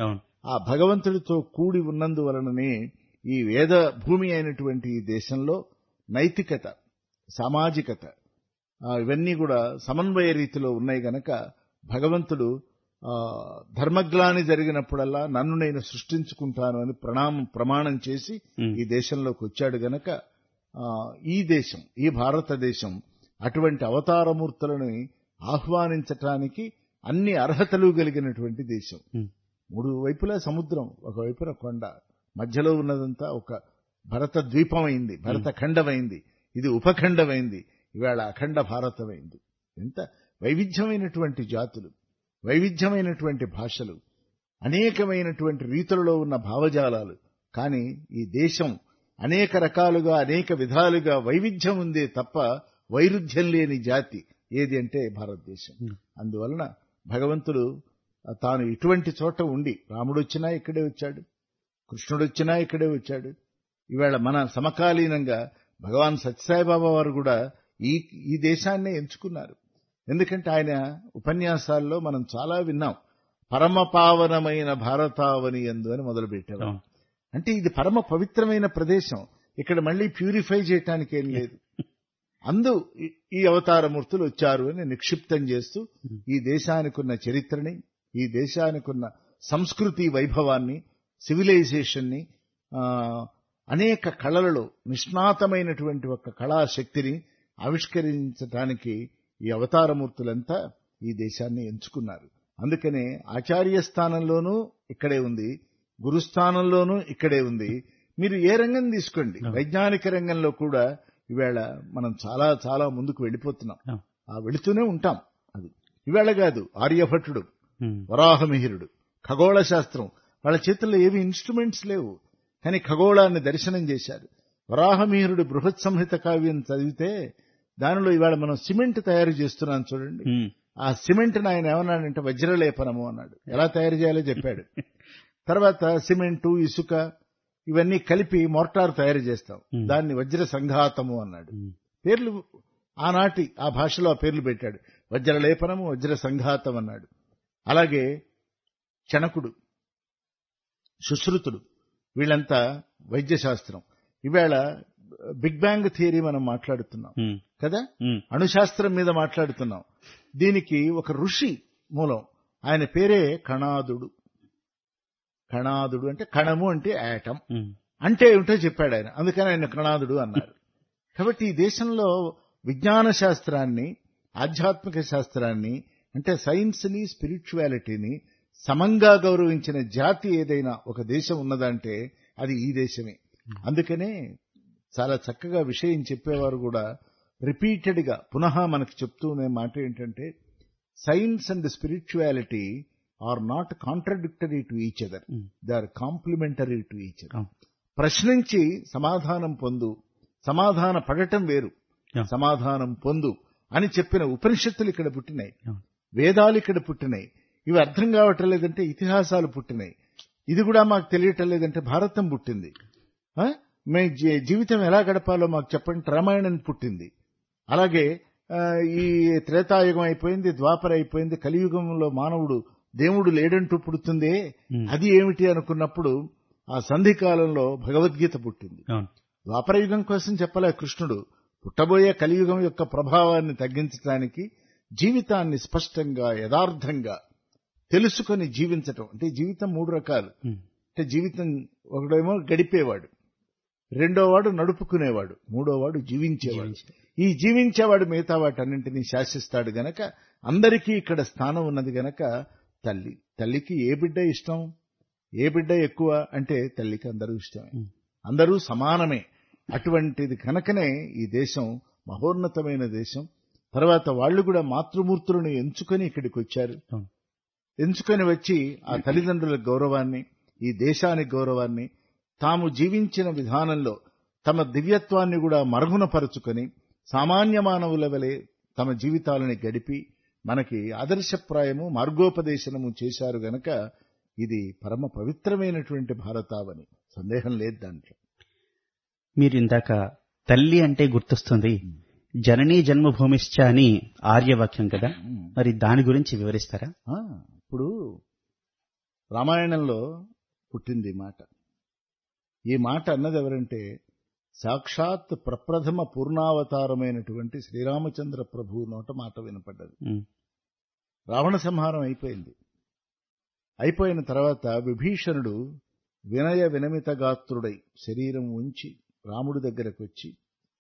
ఆ భగవంతుడితో కూడి ఉన్నందువలననే ఈ వేద భూమి అయినటువంటి ఈ దేశంలో నైతికత, సామాజికత ఇవన్నీ కూడా సమన్వయ రీతిలో ఉన్నాయి గనక భగవంతుడు ధర్మగ్లాని జరిగినప్పుడల్లా నన్ను నేను సృష్టించుకుంటాను అని ప్రమాణం చేసి ఈ దేశంలోకి వచ్చాడు గనక ఈ దేశం, ఈ భారతదేశం అటువంటి అవతారమూర్తులను ఆహ్వానించటానికి అన్ని అర్హతలు కలిగినటువంటి దేశం. 3 వైపులా సముద్రం, ఒకవైపున కొండ, మధ్యలో ఉన్నదంతా ఒక భరత ద్వీపమైంది, భరత ఖండమైంది, ఇది ఉపఖండమైంది, ఇవాళ అఖండ భారతమైంది. ఎంత వైవిధ్యమైనటువంటి జాతులు, వైవిధ్యమైనటువంటి భాషలు, అనేకమైనటువంటి రీతులలో ఉన్న భావజాలాలు. కానీ ఈ దేశం అనేక రకాలుగా, అనేక విధాలుగా వైవిధ్యం ఉందే తప్ప వైరుధ్యం లేని జాతి ఏది అంటే భారతదేశం. అందువలన భగవంతుడు తాను ఇటువంటి చోట ఉండి, రాముడొచ్చినా ఇక్కడే వచ్చాడు, కృష్ణుడొచ్చినా ఇక్కడే వచ్చాడు. ఇవాళ మన సమకాలీనంగా భగవాన్ సత్యసాయిబాబా వారు కూడా ఈ దేశాన్నే ఎంచుకున్నారు. ఎందుకంటే ఆయన ఉపన్యాసాల్లో మనం చాలా విన్నాం, పరమపావనమైన భారతావని యందు అని మొదలుపెట్టారు. అంటే ఇది పరమ పవిత్రమైన ప్రదేశం, ఇక్కడ మళ్ళీ ప్యూరిఫై చేయటానికి ఏం లేదు. అందు ఈ అవతారమూర్తులు వచ్చారు అని నిక్షిప్తం చేస్తూ ఈ దేశానికి ఉన్న చరిత్రని, ఈ దేశానికి ఉన్న సంస్కృతి వైభవాన్ని, సివిలైజేషన్ని, అనేక కళలలో నిష్ణాతమైనటువంటి ఒక కళాశక్తిని ఆవిష్కరించడానికి ఈ అవతారమూర్తులంతా ఈ దేశాన్ని ఎంచుకున్నారు. అందుకనే ఆచార్య స్థానంలోనూ ఇక్కడే ఉంది, గురుస్థానంలోనూ ఇక్కడే ఉంది. మీరు ఏ రంగం తీసుకోండి, వైజ్ఞానిక రంగంలో కూడా ఈవేళ మనం చాలా చాలా ముందుకు వెళ్ళిపోతున్నాం, వెళుతూనే ఉంటాం. అది ఈవేళ కాదు, ఆర్యభట్టుడు, వరాహమిహిరుడు, ఖగోళ శాస్త్రం, వాళ్ళ చేతుల్లో ఏవి ఇన్స్ట్రుమెంట్స్ లేవు, కానీ ఖగోళాన్ని దర్శనం చేశారు. వరాహమిహిరుడు బృహత్ సంహిత కావ్యం చదివితే దానిలో ఇవాళ మనం సిమెంట్ తయారు చేస్తున్నాం చూడండి. ఆ సిమెంట్ ఆయన ఏమన్నాడంటే వజ్రలేపనము అన్నాడు. ఎలా తయారు చేయాలో చెప్పాడు. తర్వాత సిమెంటు, ఇసుక ఇవన్నీ కలిపి మోర్టార్ తయారు చేస్తాం, దాన్ని వజ్ర సంఘాతము అన్నాడు. పేర్లు ఆనాటి ఆ భాషలో ఆ పేర్లు పెట్టాడు. వజ్రలేపనము, వజ్ర సంఘాతం అన్నాడు. అలాగే చణకుడు, సుశ్రుతుడు, వీళ్ళంతా వైద్యశాస్త్రం. ఈవేళ బిగ్ బ్యాంగ్ థియరీ మనం మాట్లాడుతున్నాం కదా, అణుశాస్త్రం మీద మాట్లాడుతున్నాం. దీనికి ఒక ఋషి మూలం, ఆయన పేరే కణాదుడు. కణాదుడు అంటే కణము అంటే యాటం అంటే ఏమిటో చెప్పాడు ఆయన, అందుకని ఆయన కణాదుడు అన్నారు. కాబట్టి ఈ దేశంలో విజ్ఞాన శాస్త్రాన్ని, ఆధ్యాత్మిక శాస్త్రాన్ని, అంటే సైన్స్ ని, స్పిరిచువాలిటీని సమంగా గౌరవించిన జాతి ఏదైనా ఒక దేశం ఉన్నదంటే అది ఈ దేశమే. అందుకనే చాలా చక్కగా విషయం చెప్పేవారు కూడా రిపీటెడ్ గా పునః మనకు చెప్తూనే మాట ఏంటంటే, science and spirituality are not contradictory to each other, they are complementary to each other. ప్రశ్నించి సమాధానం పొందు, సమాధాన పడటం వేరు, సమాధానం పొందు అని చెప్పిన ఉపనిషత్తులు ఇక్కడ పుట్టినాయి, వేదాలు ఇక్కడ పుట్టినాయి. ఇవి అర్థం కావటం లేదంటే ఇతిహాసాలు పుట్టినాయి. ఇది కూడా మాకు తెలియటం లేదంటే భారతం పుట్టింది. మే జీవితం ఎలా గడపాలో మాకు చెప్పండి, రామాయణం పుట్టింది. అలాగే ఈ త్రేతాయుగం అయిపోయింది, ద్వాపర అయిపోయింది, కలియుగంలో మానవుడు దేవుడు లేడంటూ పుడుతుందే, అది ఏమిటి అనుకున్నప్పుడు ఆ సంధి కాలంలో భగవద్గీత పుట్టింది. ద్వాపర యుగం కోసం చెప్పలే కృష్ణుడు, పుట్టబోయే కలియుగం యొక్క ప్రభావాన్ని తగ్గించడానికి జీవితాన్ని స్పష్టంగా, యథార్థంగా తెలుసుకొని జీవించటం. అంటే జీవితం 3 రకాలు. అంటే జీవితం ఒకడేమో గడిపేవాడు, రెండోవాడు నడుపుకునేవాడు, మూడోవాడు జీవించేవాడు. ఈ జీవించేవాడు మిగతా వాటన్నింటినీ శాసిస్తాడు గనక అందరికీ ఇక్కడ స్థానం ఉన్నది గనక తల్లికి ఏ బిడ్డ ఇష్టం, ఏ బిడ్డ ఎక్కువ అంటే తల్లికి అందరూ ఇష్టమే, అందరూ సమానమే. అటువంటిది కనుకనే ఈ దేశం మహోన్నతమైన దేశం. తర్వాత వాళ్ళు కూడా మాతృమూర్తులను ఎంచుకొని ఇక్కడికి వచ్చారు. ఎంచుకొని వచ్చి ఆ తల్లిదండ్రుల గౌరవాన్ని, ఈ దేశానికి గౌరవాన్ని, తాము జీవించిన విధానంలో తమ దివ్యత్వాన్ని కూడా మరుగునపరుచుకొని సామాన్య మానవుల వలె తమ జీవితాలని గడిపి మనకి ఆదర్శప్రాయము, మార్గోపదేశనము చేశారు గనక ఇది పరమ పవిత్రమైనటువంటి భారతావని, సందేహం లేదు దాంట్లో. మీరు ఇందాక తల్లి అంటే గుర్తొస్తుంది, జననీ జన్మభూమిశ్చ అని ఆర్యవాక్యం కదా, మరి దాని గురించి వివరిస్తారా? ఇప్పుడు రామాయణంలో పుట్టింది మాట. ఈ మాట అన్నది ఎవరంటే సాక్షాత్ ప్రప్రథమ పూర్ణావతారమైనటువంటి శ్రీరామచంద్ర ప్రభువు నోట మాట వినపడ్డది. రావణ సంహారం అయిపోయింది. అయిపోయిన తర్వాత విభీషణుడు వినయ వినమిత గాత్రుడై శరీరం ఉంచి రాముడి దగ్గరకు వచ్చి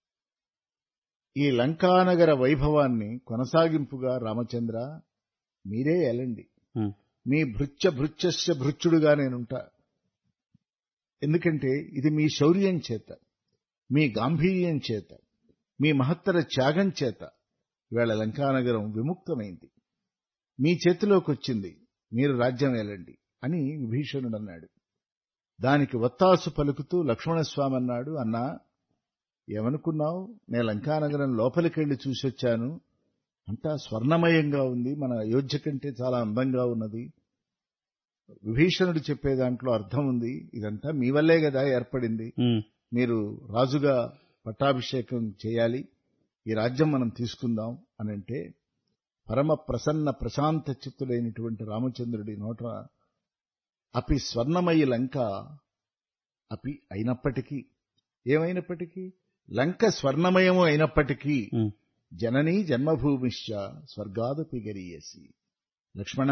ఈ లంకానగర వైభవాన్ని కొనసాగింపుగా రామచంద్ర మీరే ఎలండి, మీ భృత్యస్య భృత్యుడుగా నేనుంటా. ఎందుకంటే ఇది మీ శౌర్యం చేత, మీ గాంభీర్యం చేత, మీ మహత్తర త్యాగం చేత ఇవాళ లంకానగరం విముక్తమైంది, మీ చేతిలోకి వచ్చింది, మీరు రాజ్యం ఏలండి అని విభీషణుడు అన్నాడు. దానికి వత్తాసు పలుకుతూ లక్ష్మణస్వామి అన్నాడు, అన్నా ఏమనుకున్నావు, నేను లంకానగరం లోపలికెళ్లి చూసొచ్చాను, అంతా స్వర్ణమయంగా ఉంది, మన అయోధ్య కంటే చాలా అందంగా ఉన్నది. విభీషణుడు చెప్పే దాంట్లో అర్థం ఉంది, ఇదంతా మీ వల్లే కదా ఏర్పడింది, మీరు రాజుగా పట్టాభిషేకం చేయాలి, ఈ రాజ్యం మనం తీసుకుందాం అని అంటే పరమ ప్రసన్న ప్రశాంత చిత్తుడైనటువంటి రామచంద్రుడి నోట అపి స్వర్ణమయి లంక అపి అయినప్పటికీ, ఏమైనప్పటికీ లంక స్వర్ణమయము అయినప్పటికీ జననీ జన్మభూమిశ్చ స్వర్గాదపి గరీయసి. లక్ష్మణ,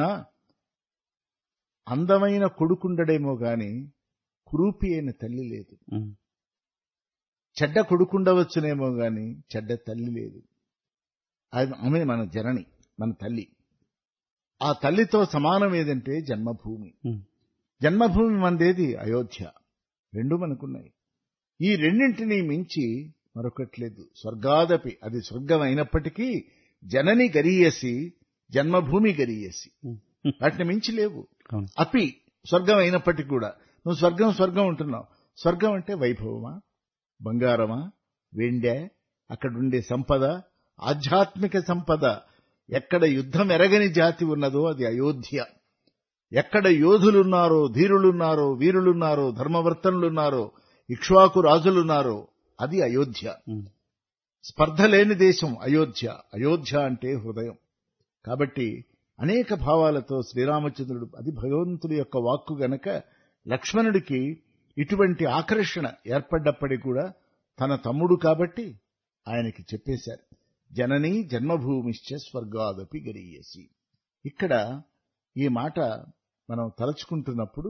అందమైన కొడుకుండడేమో గాని కురూపి అయిన తల్లి లేదు, చెడ్డ కొడుకుండవచ్చునేమో గాని చెడ్డ తల్లి లేదు. ఆమె మన జనని, మన తల్లి. ఆ తల్లితో సమానం ఏదంటే జన్మభూమి. జన్మభూమి మనదేది అయోధ్య. రెండు మనకున్నాయి. ఈ రెండింటినీ మించి మరొకట్లేదు. స్వర్గాదపి, అది స్వర్గం అయినప్పటికీ జనని గరీయసి, జన్మభూమి గరీయసి, వాటిని మించి లేవు. అపి స్వర్గం అయినప్పటికీ కూడా నువ్వు స్వర్గం స్వర్గం ఉంటున్నావు. స్వర్గం అంటే వైభవమా, బంగారమా, వెండే, అక్కడుండే సంపద, ఆధ్యాత్మిక సంపద. ఎక్కడ యుద్ధం ఎరగని జాతి ఉన్నదో అది అయోధ్య. ఎక్కడ యోధులున్నారో, ధీరులున్నారో, వీరులున్నారో, ధర్మవర్తనులున్నారో, ఇక్ష్వాకు రాజులున్నారో అది అయోధ్య. స్పర్ధ లేని దేశం అయోధ్య. అయోధ్య అంటే హృదయం. కాబట్టి అనేక భావాలతో శ్రీరామచంద్రుడు, అది భగవంతుడి యొక్క వాక్కు గనక లక్ష్మణుడికి ఇటువంటి ఆకర్షణ ఏర్పడ్డప్పటికీ కూడా తన తమ్ముడు కాబట్టి ఆయనకి చెప్పేశారు, జననీ జన్మభూమిశ్చ స్వర్గాదపి గరీయసి. ఇక్కడ ఈ మాట మనం తలచుకుంటున్నప్పుడు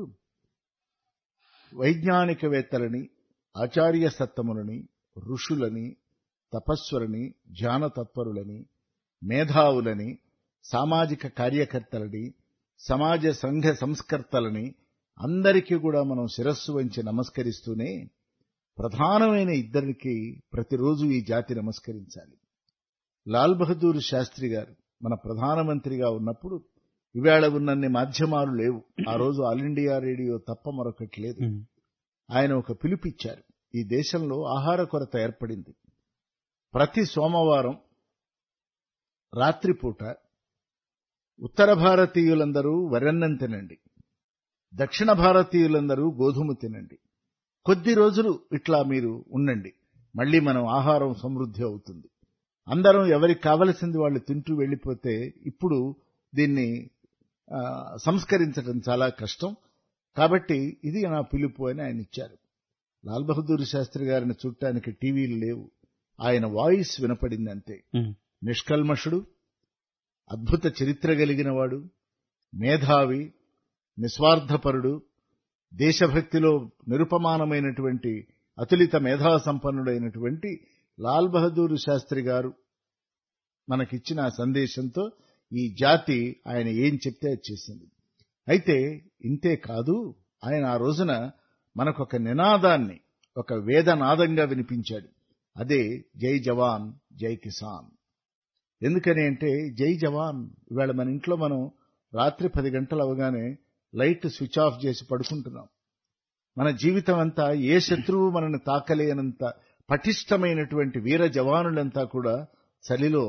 వైజ్ఞానికవేత్తలని, ఆచార్య సత్తములని, ఋషులని, తపస్సులని, ధ్యానతత్పరులని, మేధావులని, సామాజిక కార్యకర్తలని, సమాజ సంఘ సంస్కర్తలని అందరికీ కూడా మనం శిరస్సు వంచి నమస్కరిస్తూనే ప్రధానమైన ఇద్దరికి ప్రతిరోజు ఈ జాతి నమస్కరించాలి. లాల్ బహదూర్ శాస్త్రి గారు మన ప్రధానమంత్రిగా ఉన్నప్పుడు ఇవాళ ఉన్నన్ని మాధ్యమాలు లేవు. ఆ రోజు ఆల్ ఇండియా రేడియో తప్ప మరొకటి లేదు. ఆయన ఒక పిలుపిచ్చారు. ఈ దేశంలో ఆహార కొరత ఏర్పడింది. ప్రతి సోమవారం రాత్రిపూట ఉత్తర భారతీయులందరూ వరెన్నం తినండి, దక్షిణ భారతీయులందరూ గోధుమ తినండి, కొద్ది రోజులు ఇట్లా మీరు ఉండండి, మళ్లీ మనం ఆహారం సమృద్ధి అవుతుంది. అందరం ఎవరికి కావలసింది వాళ్ళు తింటూ వెళ్లిపోతే ఇప్పుడు దీన్ని సంస్కరించడం చాలా కష్టం. కాబట్టి ఇది నా పిలుపు అని ఆయన ఇచ్చారు. లాల్ బహదూర్ శాస్త్రి గారిని చూడటానికి టీవీలు లేవు, ఆయన వాయిస్ వినపడింది అంతే. నిష్కల్మషుడు, అద్భుత చరిత్ర కలిగిన వాడు, మేధావి, నిస్వార్థపరుడు, దేశభక్తిలో నిరుపమానమైనటువంటి అతులిత మేధా సంపన్నుడైనటువంటి లాల్ బహదూర్ శాస్త్రి గారు మనకిచ్చిన సందేశంతో ఈ జాతి ఆయన ఏం చెప్తే అది చేసింది. అయితే ఇంతే కాదు, ఆయన ఆ రోజున మనకొక నినాదాన్ని, ఒక వేదనాదంగా వినిపించాడు. అదే జై జవాన్ జై కిసాన్. ఎందుకని అంటే జై జవాన్, ఇవాళ మన ఇంట్లో మనం రాత్రి 10 గంటలు అవగానే లైట్ స్విచ్ ఆఫ్ చేసి పడుకుంటున్నాం. మన జీవితం అంతా ఏ శత్రువు మనల్ని తాకలేనంత పటిష్టమైనటువంటి వీర జవానులంతా కూడా చలిలో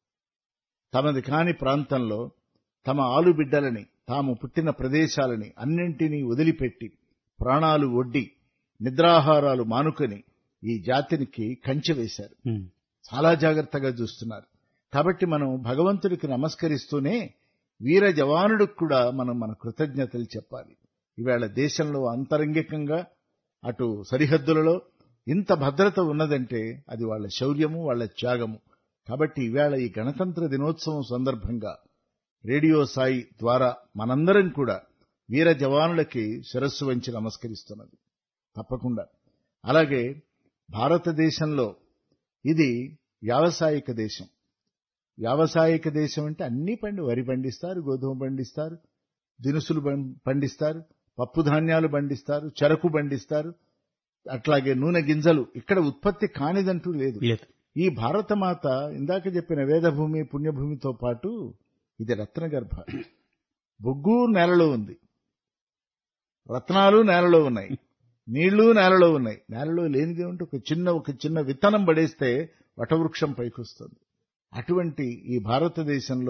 తమది కాని ప్రాంతంలో తమ ఆలుబిడ్డలని, తాము పుట్టిన ప్రదేశాలని అన్నింటినీ వదిలిపెట్టి ప్రాణాలు ఒడ్డి నిద్రాహారాలు మానుకొని ఈ జాతినికి కంచె వేశారు. చాలా జాగ్రత్తగా చూస్తున్నారు. కాబట్టి మనం భగవంతుడికి నమస్కరిస్తూనే వీర జవానుడికి కూడా మనం మన కృతజ్ఞతలు చెప్పాలి. ఈవేళ దేశంలో అంతరంగికంగా అటు సరిహద్దులలో ఇంత భద్రత ఉన్నదంటే అది వాళ్ళ శౌర్యము, వాళ్ళ త్యాగము. కాబట్టి ఈవేళ ఈ గణతంత్ర దినోత్సవం సందర్భంగా రేడియో సాయి ద్వారా మనందరం కూడా వీర జవానులకి శిరస్సు వంచి నమస్కరిస్తున్నది. తప్పకుండా అలాగే భారతదేశంలో ఇది వ్యావసాయిక దేశం. వ్యావసాయిక దేశం అంటే అన్ని వరి పండిస్తారు, గోధుమ పండిస్తారు, దినుసులు పండిస్తారు, పప్పు ధాన్యాలు పండిస్తారు, చెరకు పండిస్తారు, అట్లాగే నూనె గింజలు. ఇక్కడ ఉత్పత్తి కానిదంటూ లేదు. ఈ భారతమాత ఇందాక చెప్పిన వేదభూమి, పుణ్యభూమితో పాటు ఇది రత్నగర్భ. బొగ్గు నేలలో ఉంది, రత్నాలు నేలలో ఉన్నాయి, నీళ్లు నేలలో ఉన్నాయి. నేలలో లేనిదే ఉంటే ఒక చిన్న విత్తనం పడేస్తే వటవృక్షం పైకొస్తుంది. అటువంటి ఈ భారతదేశంలో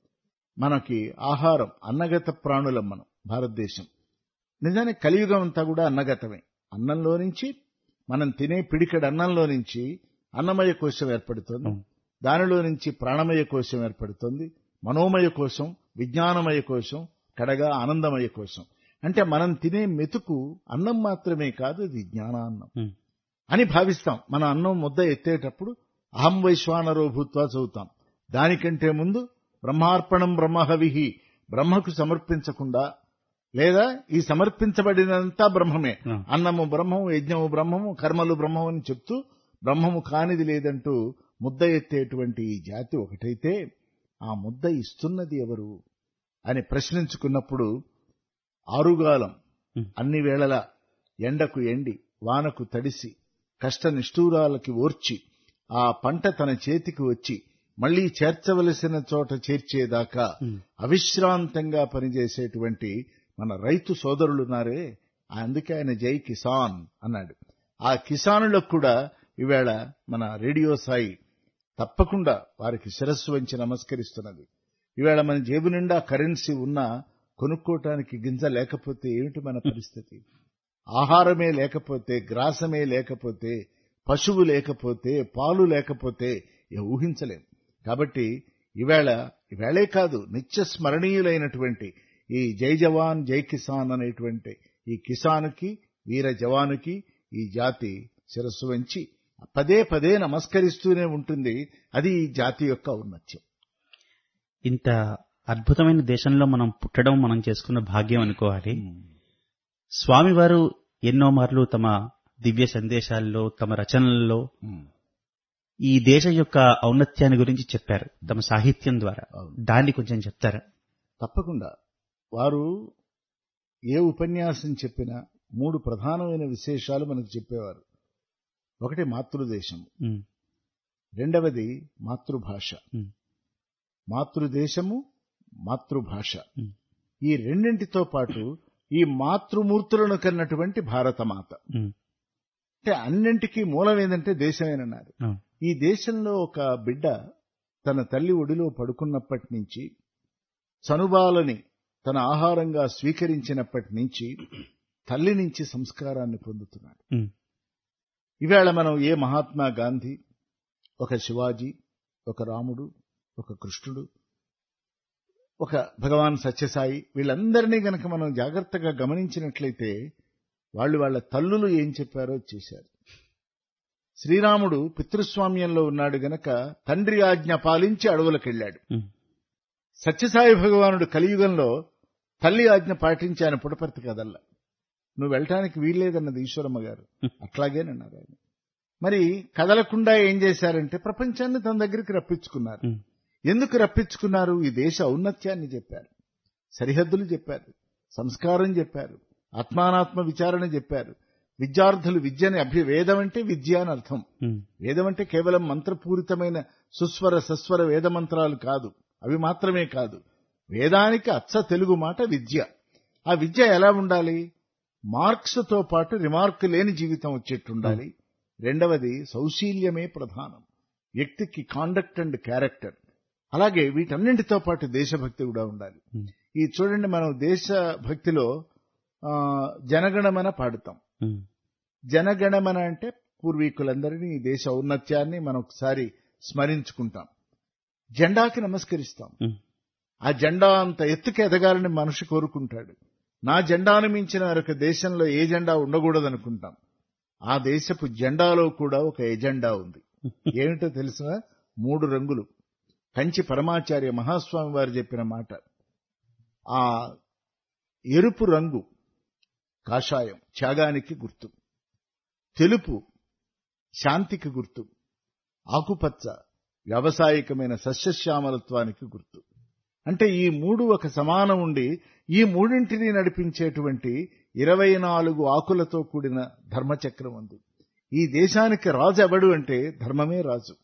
మనకి ఆహారం, అన్నగత ప్రాణులం మనం భారతదేశం. నిజానికి కలియుగం అంతా కూడా అన్నగతమే. అన్నంలో నుంచి, మనం తినే పిడికెడు అన్నంలో నుంచి అన్నమయ కోశం ఏర్పడుతుంది, దానిలో నుంచి ప్రాణమయ కోశం ఏర్పడుతుంది, మనోమయ కోశం, విజ్ఞానమయ కోశం, కడగా ఆనందమయ కోశం. అంటే మనం తినే మెతుకు అన్నం మాత్రమే కాదు, అది జ్ఞానాన్నం అని భావిస్తాం. మన అన్నం ముద్ద ఎత్తేటప్పుడు అహం వైశ్వానరో భూత్వా చదువుతాం. దానికంటే ముందు బ్రహ్మార్పణం బ్రహ్మహవిహి, బ్రహ్మకు సమర్పించకుండా, లేదా ఈ సమర్పించబడినంతా బ్రహ్మమే, అన్నము బ్రహ్మము, యజ్ఞము బ్రహ్మము, కర్మలు బ్రహ్మము అని చెప్తూ బ్రహ్మము కానిది లేదంటూ ముద్ద ఎత్తేటువంటి ఈ జాతి ఒకటైతే ఆ ముద్ద ఇస్తున్నది ఎవరు అని ప్రశ్నించుకున్నప్పుడు ఆరుగాలం అన్ని వేళలా ఎండకు ఎండి, వానకు తడిసి, కష్ట నిష్ఠూరాలకి ఓర్చి ఆ పంట తన చేతికి వచ్చి మళ్లీ చేర్చవలసిన చోట చేర్చేదాకా అవిశ్రాంతంగా పనిచేసేటువంటి మన రైతు సోదరులున్నారే, అందుకే ఆయన జై కిసాన్ అన్నాడు. ఆ కిసానులకు కూడా ఈవేళ మన రేడియో సాయి తప్పకుండా వారికి శిరస్సు వంచి నమస్కరిస్తున్నది. ఈవేళ మన జేబు నిండా కరెన్సీ ఉన్నా కొనుక్కోవటానికి గింజ లేకపోతే ఏమిటి మన పరిస్థితి? ఆహారమే లేకపోతే, గ్రాసమే లేకపోతే, పశువు లేకపోతే, పాలు లేకపోతే ఊహించలేం. కాబట్టి ఈవేళే కాదు, నిత్య స్మరణీయులైనటువంటి ఈ జై జవాన్ జై కిసాన్ అనేటువంటి ఈ కిసానుకి, వీర జవానుకి ఈ జాతి శిరస్సు వంచి పదే పదే నమస్కరిస్తూనే ఉంటుంది. అది ఈ జాతి యొక్క ఔన్నత్యం. ఇంత అద్భుతమైన దేశంలో మనం పుట్టడం మనం చేసుకున్న భాగ్యం అనుకోవాలి. స్వామివారు ఎన్నో మార్లు తమ దివ్య సందేశాల్లో, తమ రచనల్లో ఈ దేశం యొక్క ఔన్నత్యాన్ని గురించి చెప్పారు తమ సాహిత్యం ద్వారా. దాన్ని కొంచెం చెప్తారా? తప్పకుండా. వారు ఏ ఉపన్యాసం చెప్పినా 3 ప్రధానమైన విశేషాలు మనకు చెప్పేవారు. ఒకటి మాతృదేశం, రెండవది మాతృభాష. మాతృదేశము, మాతృభాష, ఈ రెండింటితో పాటు ఈ మాతృమూర్తులను కన్నటువంటి భారతమాత. అంటే అన్నింటికీ మూలం ఏంటంటే దేశమేనన్నారు. ఈ దేశంలో ఒక బిడ్డ తన తల్లి ఒడిలో పడుకున్నప్పటి నుంచి, చనుబాలని తన ఆహారంగా స్వీకరించినప్పటి నుంచి తల్లి నుంచి సంస్కారాన్ని పొందుతున్నాడు. ఈవేళ మనం ఏ మహాత్మా గాంధీ, ఒక శివాజీ, ఒక రాముడు, ఒక కృష్ణుడు, ఒక భగవాన్ సత్యసాయి, వీళ్ళందరినీ గనక మనం జాగ్రత్తగా గమనించినట్లయితే వాళ్ళ తల్లులు ఏం చెప్పారో చేశారు. శ్రీరాముడు పితృస్వామ్యంలో ఉన్నాడు గనక తండ్రి ఆజ్ఞ పాలించి అడవులకెళ్ళాడు. సత్యసాయి భగవానుడు కలియుగంలో తల్లి ఆజ్ఞ పాటించి ఆయన పుటపర్తి కదల్లా. నువ్వు వెళ్ళటానికి వీల్లేదన్నది ఈశ్వరమ్మ గారు. అట్లాగేనన్నారు ఆయన. మరి కదలకుండా ఏం చేశారంటే ప్రపంచాన్ని తన దగ్గరికి రప్పించుకున్నారు. ఎందుకు రప్పించుకున్నారు? ఈ దేశ ఔన్నత్యాన్ని చెప్పారు, సరిహద్దులు చెప్పారు, సంస్కారం చెప్పారు, ఆత్మానాత్మ విచారణ చెప్పారు. విద్యార్థులు విద్యని వేదం అంటే విద్య అని అర్థం. వేదం అంటే కేవలం మంత్రపూరితమైన సుస్వర సస్వర వేద మంత్రాలు కాదు, అవి మాత్రమే కాదు. వేదానికి అచ్చ తెలుగు మాట విద్య. ఆ విద్య ఎలా ఉండాలి? మార్క్స్తో పాటు రిమార్క్ లేని జీవితం వచ్చేట్టుండాలి. రెండవది సౌశీల్యమే ప్రధానం, వ్యక్తికి కాండక్ట్ అండ్ క్యారెక్టర్. అలాగే వీటన్నింటితో పాటు దేశభక్తి కూడా ఉండాలి. ఈ చూడండి, మనం దేశభక్తిలో జనగణమన పాడుతాం. జనగణమన అంటే పూర్వీకులందరినీ, దేశ ఔన్నత్యాన్ని మనం ఒకసారి స్మరించుకుంటాం. జెండాకి నమస్కరిస్తాం. ఆ జెండా అంత ఎత్తుకు ఎదగాలని మనిషి కోరుకుంటాడు. నా జెండాను మించిన మరొక దేశంలో ఏ జెండా ఉండకూడదనుకుంటాం. ఆ దేశపు జెండాలో కూడా ఒక ఎజెండా ఉంది. ఏమిటో తెలిసిన 3 రంగులు. కంచి పరమాచార్య మహాస్వామి వారు చెప్పిన మాట. ఆ ఎరుపు రంగు కాషాయం త్యాగానికి గుర్తు, తెలుపు శాంతికి గుర్తు, ఆకుపచ్చ వ్యావసాయికమైన సస్యశ్యామలత్వానికి గుర్తు. అంటే ఈ 3 ఒక సమానం ఉండి ఈ మూడింటిని నడిపించేటువంటి 24 ఆకులతో కూడిన ధర్మచక్రం ఉంది. ఈ దేశానికి రాజు ఎవడు అంటే ధర్మమే రాజు.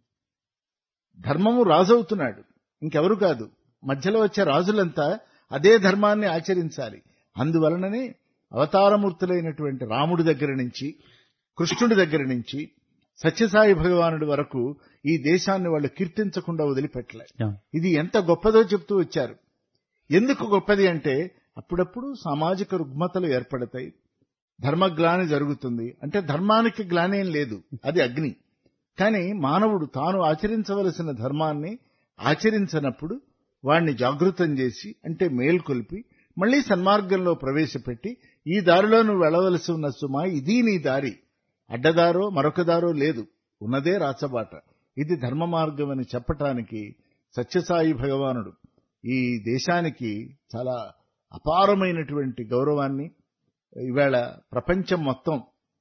ధర్మము రాజవుతున్నాడు, ఇంకెవరు కాదు. మధ్యలో వచ్చే రాజులంతా అదే ధర్మాన్ని ఆచరించాలి. అందువలననే అవతారమూర్తులైనటువంటి రాముడి దగ్గర నుంచి కృష్ణుడి దగ్గర నుంచి సత్యసాయి భగవానుడి వరకు ఈ దేశాన్ని వాళ్ళు కీర్తించకుండా వదిలిపెట్టలే. ఇది ఎంత గొప్పదో చెప్తూ వచ్చారు. ఎందుకు గొప్పది అంటే అప్పుడప్పుడు సామాజిక రుగ్మతలు ఏర్పడతాయి, ధర్మగ్లాని జరుగుతుంది. అంటే ధర్మానికి గ్లానేం లేదు, అది అగ్ని. కానీ మానవుడు తాను ఆచరించవలసిన ధర్మాన్ని ఆచరించనప్పుడు వాణ్ణి జాగృతం చేసి, అంటే మేల్కొల్పి మళ్లీ సన్మార్గంలో ప్రవేశపెట్టి, ఈ దారిలో నువ్వు వెళ్ళవలసి ఉన్న సుమా, ఇది నీ దారి, అడ్డదారో మరొక దారో లేదు, ఉన్నదే రాచబాట, ఇది ధర్మ మార్గం అని చెప్పటానికి సత్యసాయి భగవానుడు ఈ దేశానికి చాలా అపారమైనటువంటి గౌరవాన్ని, ఈవేళ ప్రపంచం మొత్తం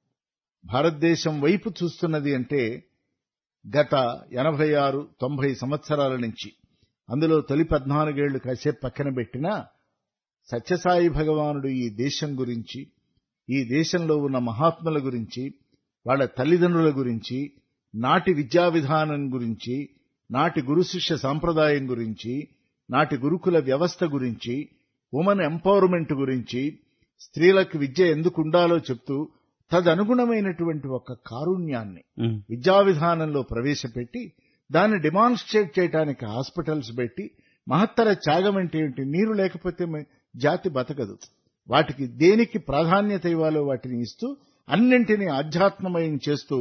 భారతదేశం వైపు చూస్తున్నది అంటే గత 86-90 సంవత్సరాల నుంచి, అందులో తొలి 14 ఏళ్లు కాసేపు పక్కన పెట్టినా సత్యసాయి భగవానుడు ఈ దేశం గురించి, ఈ దేశంలో ఉన్న మహాత్ముల గురించి, వాళ్ళ తల్లిదండ్రుల గురించి, నాటి విద్యా విధానం గురించి, నాటి గురు శిష్య సాంప్రదాయం గురించి, నాటి గురుకుల వ్యవస్థ గురించి, ఉమెన్ ఎంపవర్మెంట్ గురించి, స్త్రీలకు విద్య ఎందుకు ఉండాలో చెప్తూ తదనుగుణమైనటువంటి ఒక కారుణ్యాన్ని విద్యా విధానంలో ప్రవేశపెట్టి దాన్ని డెమాన్స్ట్రేట్ చేయడానికి హాస్పిటల్స్ పెట్టి, మహత్తర త్యాగం అంటే ఏంటి, నీరు లేకపోతే జాతి బతకదు, వాటికి దేనికి ప్రాధాన్యత ఇవ్వాలో వాటిని ఇస్తూ అన్నింటినీ ఆధ్యాత్మమయం చేస్తూ,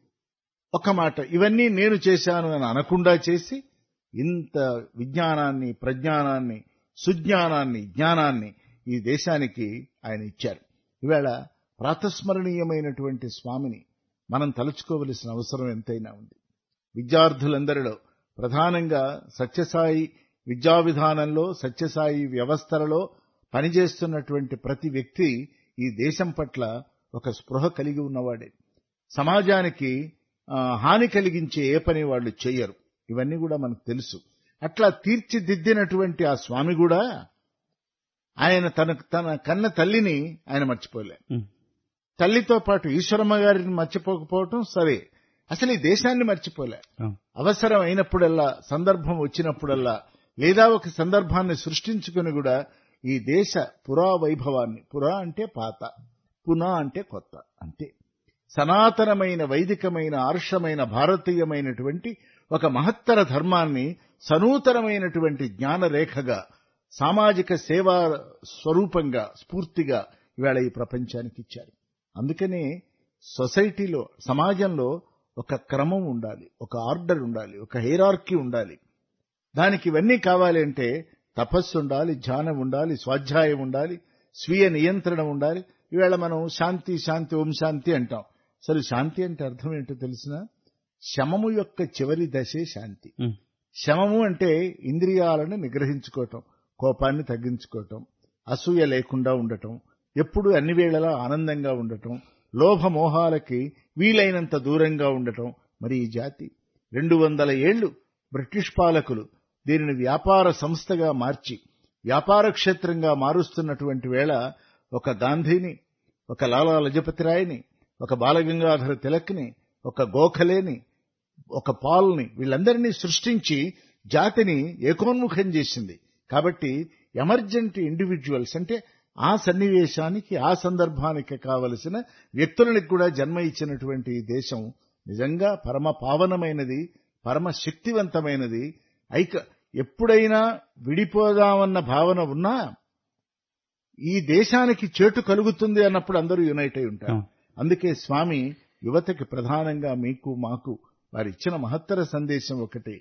ఒక మాట ఇవన్నీ నేను చేశాను అని అనకుండా చేసి ఇంత విజ్ఞానాన్ని, ప్రజ్ఞానాన్ని, సుజ్ఞానాన్ని, జ్ఞానాన్ని ఈ దేశానికి ఆయన ఇచ్చారు. ఈవేళ ప్రాతస్మరణీయమైనటువంటి స్వామిని మనం తలుచుకోవలసిన అవసరం ఎంతైనా ఉంది. విద్యార్థులందరిలో ప్రధానంగా సత్యసాయి విద్యా విధానంలో, సత్యసాయి వ్యవస్థలలో పనిచేస్తున్నటువంటి ప్రతి వ్యక్తి ఈ దేశం పట్ల ఒక స్పృహ కలిగి ఉన్నవాడే. సమాజానికి హాని కలిగించే ఏ పని వాళ్ళు చెయ్యరు. ఇవన్నీ కూడా మనకు తెలుసు. అట్లా తీర్చిదిద్దినటువంటి ఆ స్వామి కూడా ఆయన తన కన్న తల్లిని ఆయన మర్చిపోలే. తల్లితో పాటు ఈశ్వరమ్మ గారిని మర్చిపోకపోవటం సరే, అసలు ఈ దేశాన్ని మర్చిపోలే. అవసరం అయినప్పుడల్లా, సందర్భం వచ్చినప్పుడల్లా, లేదా ఒక సందర్భాన్ని సృష్టించుకుని కూడా ఈ దేశ పురా వైభవాన్ని, పురా అంటే పాత, పునా అంటే కొత్త, అంతే సనాతనమైన వైదికమైన ఆర్షమైన భారతీయమైనటువంటి ఒక మహత్తర ధర్మాన్ని సనూతనమైనటువంటి జ్ఞానరేఖగా, సామాజిక సేవా స్వరూపంగా, స్ఫూర్తిగా ఇవాళ ఈ ప్రపంచానికి ఇచ్చారు. అందుకనే సొసైటీలో, సమాజంలో ఒక క్రమం ఉండాలి, ఒక ఆర్డర్ ఉండాలి, ఒక హైరార్కీ ఉండాలి. దానికి ఇవన్నీ కావాలి అంటే తపస్సు ఉండాలి, ధ్యానం ఉండాలి, స్వాధ్యాయం ఉండాలి, స్వీయ నియంత్రణ ఉండాలి. ఈవేళ మనం శాంతి శాంతి ఓం శాంతి అంటాం. అసలు శాంతి అంటే అర్థం ఏంటో తెలిసినా, శమము యొక్క చివరి దశే శాంతి. శమము అంటే ఇంద్రియాలను నిగ్రహించుకోవటం, కోపాన్ని తగ్గించుకోవటం, అసూయ లేకుండా ఉండటం, ఎప్పుడూ అన్ని వేళలా ఆనందంగా ఉండటం, లోభమోహాలకి వీలైనంత దూరంగా ఉండటం. మరి ఈ జాతి 200 ఏళ్లు బ్రిటిష్ పాలకులు దీనిని వ్యాపార సంస్థగా మార్చి వ్యాపార క్షేత్రంగా మారుస్తున్నటువంటి వేళ ఒక గాంధీని, ఒక లాలా లజపతిరాయ్ని, ఒక బాలగంగాధర తిలక్ని, ఒక గోఖలేని, ఒక పాల్ని, వీళ్ళందరినీ సృష్టించి జాతిని ఏకోన్ముఖం చేసింది. కాబట్టి ఎమర్జెంట్ ఇండివిడ్యువల్స్ అంటే ఆ సన్నివేశానికి, ఆ సందర్భానికి కావలసిన వ్యక్తులకు కూడా జన్మ ఇచ్చినటువంటి ఈ దేశం నిజంగా పరమ పావనమైనది, పరమ శక్తివంతమైనది. ఎప్పుడైనా విడిపోదామన్న భావన ఉన్నా ఈ దేశానికి చేటు కలుగుతుంది అన్నప్పుడు అందరూ యునైట్ అయి ఉంటారు. అందుకే స్వామి యువతకి ప్రధానంగా మీకు మాకు వారు ఇచ్చిన మహత్తర సందేశం ఒకటే,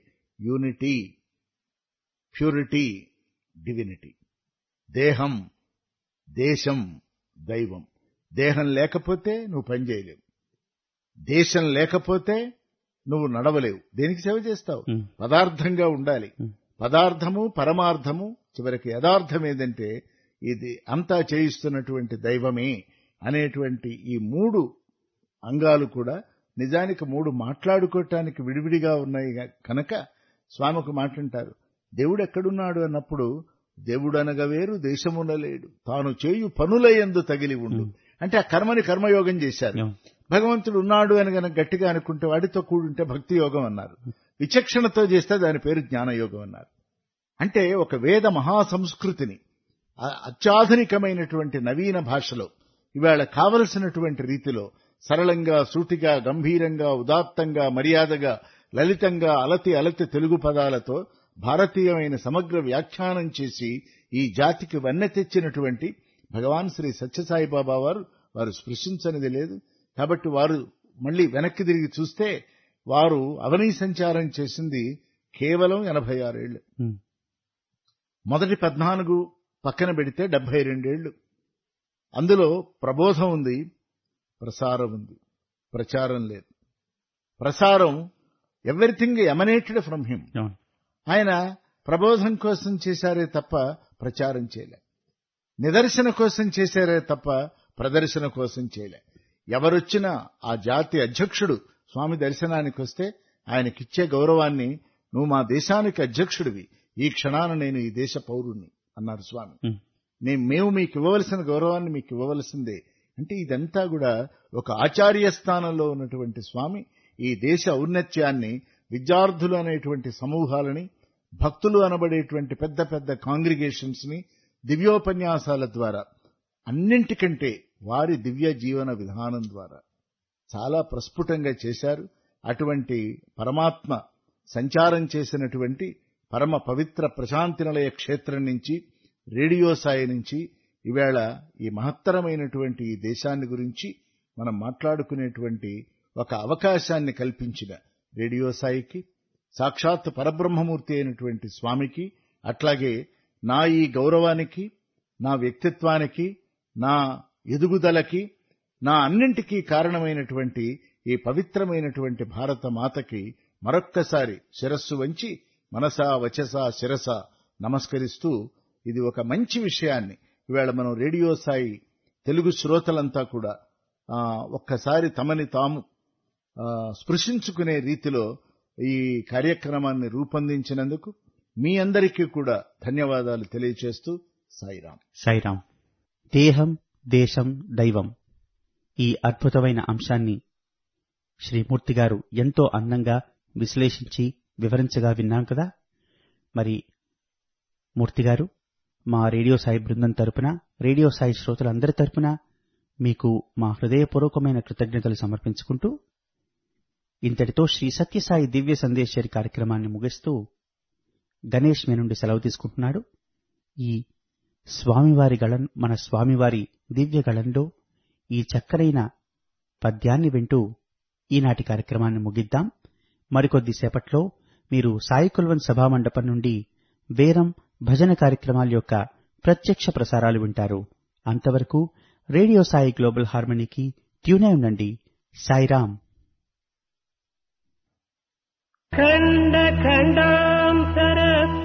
యూనిటీ, ప్యూరిటీ, డివినిటీ. దేహం దేశం దైవం. దేహం లేకపోతే నువ్వు పని చేయలేవు, దేశం లేకపోతే నువ్వు నడవలేవు. దేనికి సేవ చేస్తావు? పదార్థంగా ఉండాలి. పదార్థము, పరమార్థము, చివరికి యథార్థం ఏదంటే ఇది అంతా చేయిస్తున్నటువంటి దైవమే అనేటువంటి ఈ 3 అంగాలు కూడా నిజానికి 3 మాట్లాడుకోవటానికి విడివిడిగా ఉన్నాయి కనుక స్వామి ఒక మాట అంటారు, దేవుడు ఎక్కడున్నాడు అన్నప్పుడు దేవుడు అనగా వేరు దేశమున లేడు, తాను చేయు పనులయందు తగిలి ఉండు. అంటే ఆ కర్మని కర్మయోగం చేశారు. భగవంతుడు ఉన్నాడు అని గనక గట్టిగా అనుకుంటే వాడితో కూడుంటే భక్తి యోగం అన్నారు. విచక్షణతో చేస్తే దాని పేరు జ్ఞానయోగం అన్నారు. అంటే ఒక వేద మహాసంస్కృతిని అత్యాధునికమైనటువంటి నవీన భాషలో ఇవాళ కావలసినటువంటి రీతిలో సరళంగా, సూటిగా, గంభీరంగా, ఉదాత్తంగా, మర్యాదగా, లలితంగా అలతి తెలుగు పదాలతో భారతీయమైన సమగ్ర వ్యాఖ్యానం చేసి ఈ జాతికి వన్నె తెచ్చినటువంటి భగవాన్ శ్రీ సత్యసాయిబాబా వారు స్పృశించనిది లేదు. కాబట్టి వారు మళ్లీ వెనక్కి తిరిగి చూస్తే వారు అవనీ సంచారం చేసింది కేవలం 86 ఏళ్లు. మొదటి 14 పక్కన పెడితే 72 ఏళ్లు. అందులో ప్రబోధం ఉంది, ప్రసారం ఉంది, ప్రచారం లేదు. ప్రసారం ఎవ్రీథింగ్ ఎమనేటెడ్ ఫ్రమ్ హిమ్. ఆయన ప్రబోధం కోసం చేశారే తప్ప ప్రచారం చేయలే, నిదర్శన కోసం చేశారే తప్ప ప్రదర్శన కోసం చేయలే. ఎవరొచ్చినా ఆ జాతి అధ్యక్షుడు స్వామి దర్శనానికి వస్తే ఆయనకిచ్చే గౌరవాన్ని, నువ్వు మా దేశానికి అధ్యక్షుడివి, ఈ క్షణాన నేను ఈ దేశ పౌరుణ్ణి అన్నారు స్వామి. మేము మీకు ఇవ్వవలసిన గౌరవాన్ని మీకు ఇవ్వవలసిందే. అంటే ఇదంతా కూడా ఒక ఆచార్య స్థానంలో ఉన్నటువంటి స్వామి ఈ దేశ ఔన్నత్యాన్ని, విద్యార్థులు అనేటువంటి సమూహాలని, భక్తులు అనబడేటువంటి పెద్ద పెద్ద కాంగ్రిగేషన్స్ ని దివ్యోపన్యాసాల ద్వారా, అన్నింటికంటే వారి దివ్య జీవన విధానం ద్వారా చాలా ప్రస్ఫుటంగా చేశారు. అటువంటి పరమాత్మ సంచారం చేసినటువంటి పరమ పవిత్ర ప్రశాంతి నిలయ క్షేత్రం నుంచి, రేడియో సాయి నుంచి ఈవేళ ఈ మహత్తరమైనటువంటి ఈ దేశాన్ని గురించి మనం మాట్లాడుకునేటువంటి ఒక అవకాశాన్ని కల్పించిన రేడియో సాయికి, సాక్షాత్ పరబ్రహ్మమూర్తి అయినటువంటి స్వామికి, అట్లాగే నా ఈ గౌరవానికి, నా వ్యక్తిత్వానికి, నా ఎదుగుదలకి, నా అన్నింటికీ కారణమైనటువంటి ఈ పవిత్రమైనటువంటి భారత మాతకి మరొక్కసారి శిరస్సు వంచి మనసా వచసా శిరసా నమస్కరిస్తూ, ఇది ఒక మంచి విషయాన్ని ఇవాళ మనం రేడియో సాయి తెలుగు శ్రోతలంతా కూడా ఒక్కసారి తమని తాము స్పృశించుకునే రీతిలో ఈ కార్యక్రమాన్ని రూపొందించినందుకు మీ అందరికీ కూడా ధన్యవాదాలు తెలియచేస్తూ సాయిరాం. సాయిరాం. దేహం, దేశం, దైవం, ఈ అద్భుతమైన అంశాన్ని శ్రీమూర్తి గారు ఎంతో అందంగా విశ్లేషించి వివరించగా విన్నాం కదా. మరి మూర్తి గారు, మా రేడియో సాయి బృందం తరపున, రేడియో సాయి శ్రోతలందరి తరపున మీకు మా హృదయపూర్వకమైన కృతజ్ఞతలు సమర్పించుకుంటూ ఇంతటితో శ్రీ సత్యసాయి దివ్య సందేశరి కార్యక్రమాన్ని ముగిస్తూ గణేష్ మీ నుండి సెలవు తీసుకుంటున్నాడు. ఈ స్వామివారి మన స్వామివారి దివ్య గళంలో ఈ చక్కనైన పద్యాన్ని వింటూ ఈనాటి కార్యక్రమాన్ని ముగిద్దాం. మరికొద్దిసేపట్లో మీరు సాయి కుల్వన్ సభామండపం నుండి వేరం భజన కార్యక్రమాల యొక్క ప్రత్యక్ష ప్రసారాలు వింటారు. అంతవరకు రేడియో సాయి గ్లోబల్ హార్మనీకి ట్యూన్ అయి ఉండండి. సాయిరాం. ఖండ ఖండాంతర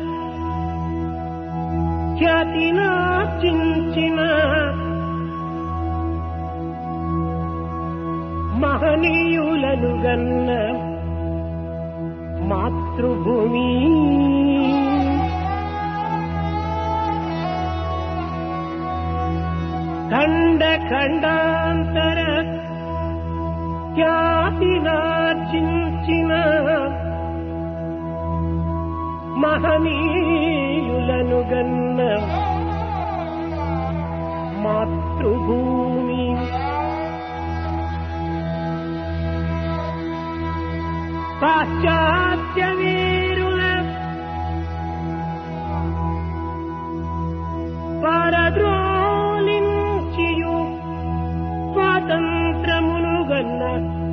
ఖ్యాతినార్జించిన మహనీయులను గన్న మాతృభూమి, ఖండ ఖండాంతర ఖ్యాతినార్జించిన మహనీయులను గన్న మాతృభూమి, పాశ్చాత్య వీరుల పరద్రోలించియు స్వాతంత్రమును గన్న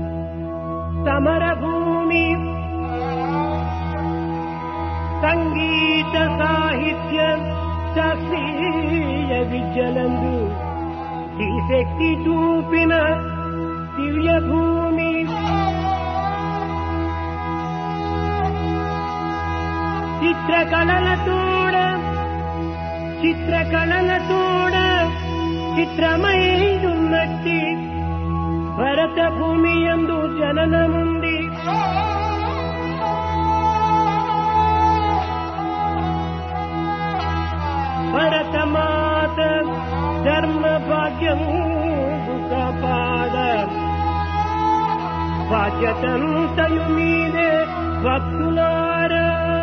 సమరభూమి, సంగీత సాహిత్య శాస్త్రీయ విద్యలందు ఈ శక్తి చూపిన దివ్య భూమి చిత్రకళలతోడ చిత్రమైదున్నట్టి భరత భూమి యందు జననముంది. భరతమాత ధర్మ భాగ్యం కాపాడ బాధ్యతంతయు మీదే భక్తులారా.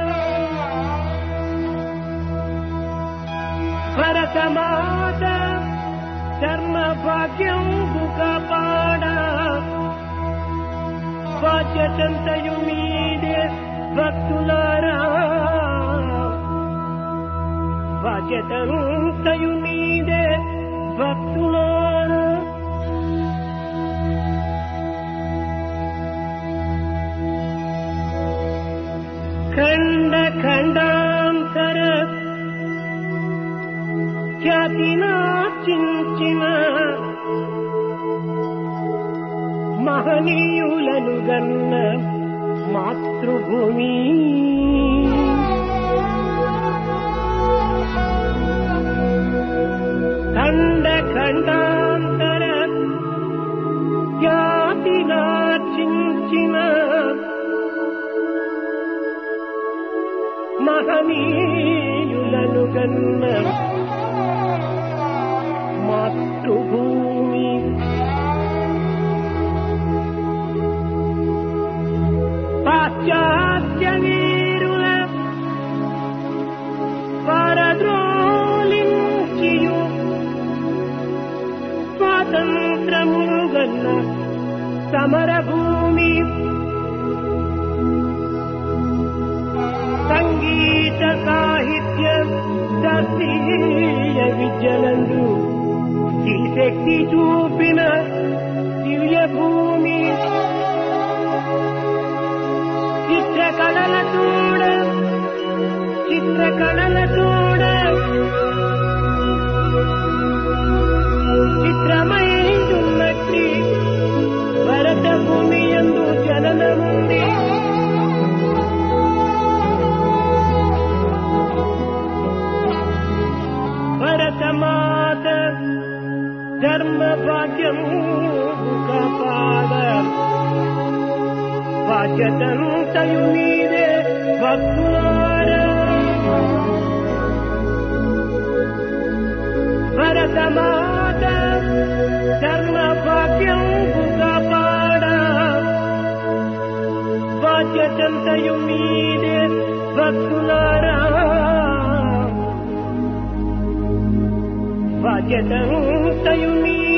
భరతమాత ధర్మ భాగ్యం కాపాడ బాధ్యతంతయు మీదే భక్తులారా. బాధ్యతంతయు మీదే భక్తులారా. ఖండ ఖండాంతర ఖ్యాతినార్జించిన మహనీయులను గన్న మాతృభూమి ఖండ ఖండాంతర ఖ్యాతినార్జించిన మహనీయులను గన్న మాతృభూమి పాశ్చాత్య వీరుల పరద్రోలించియు స్వాతంత్రమును గన్న సమరభూమి సంగీత సాహిత్య శాస్త్రీయ విద్యలందు ఈ శక్తి చూపిన దివ్య భూమి చిత్రకళలతోడ చిత్రమైదున్నట్టి భరత భూమి యందు జననముంది. భరతమాత ధర్మ భాగ్యం కాపాడ బాధ్యతంతయు మీదే భక్తులారా. భరతమాత ధర్మ భాగ్యం కాపాడ బాధ్యతంతయు మీదే భక్తులారా. బాధ్యతంతయు మీదే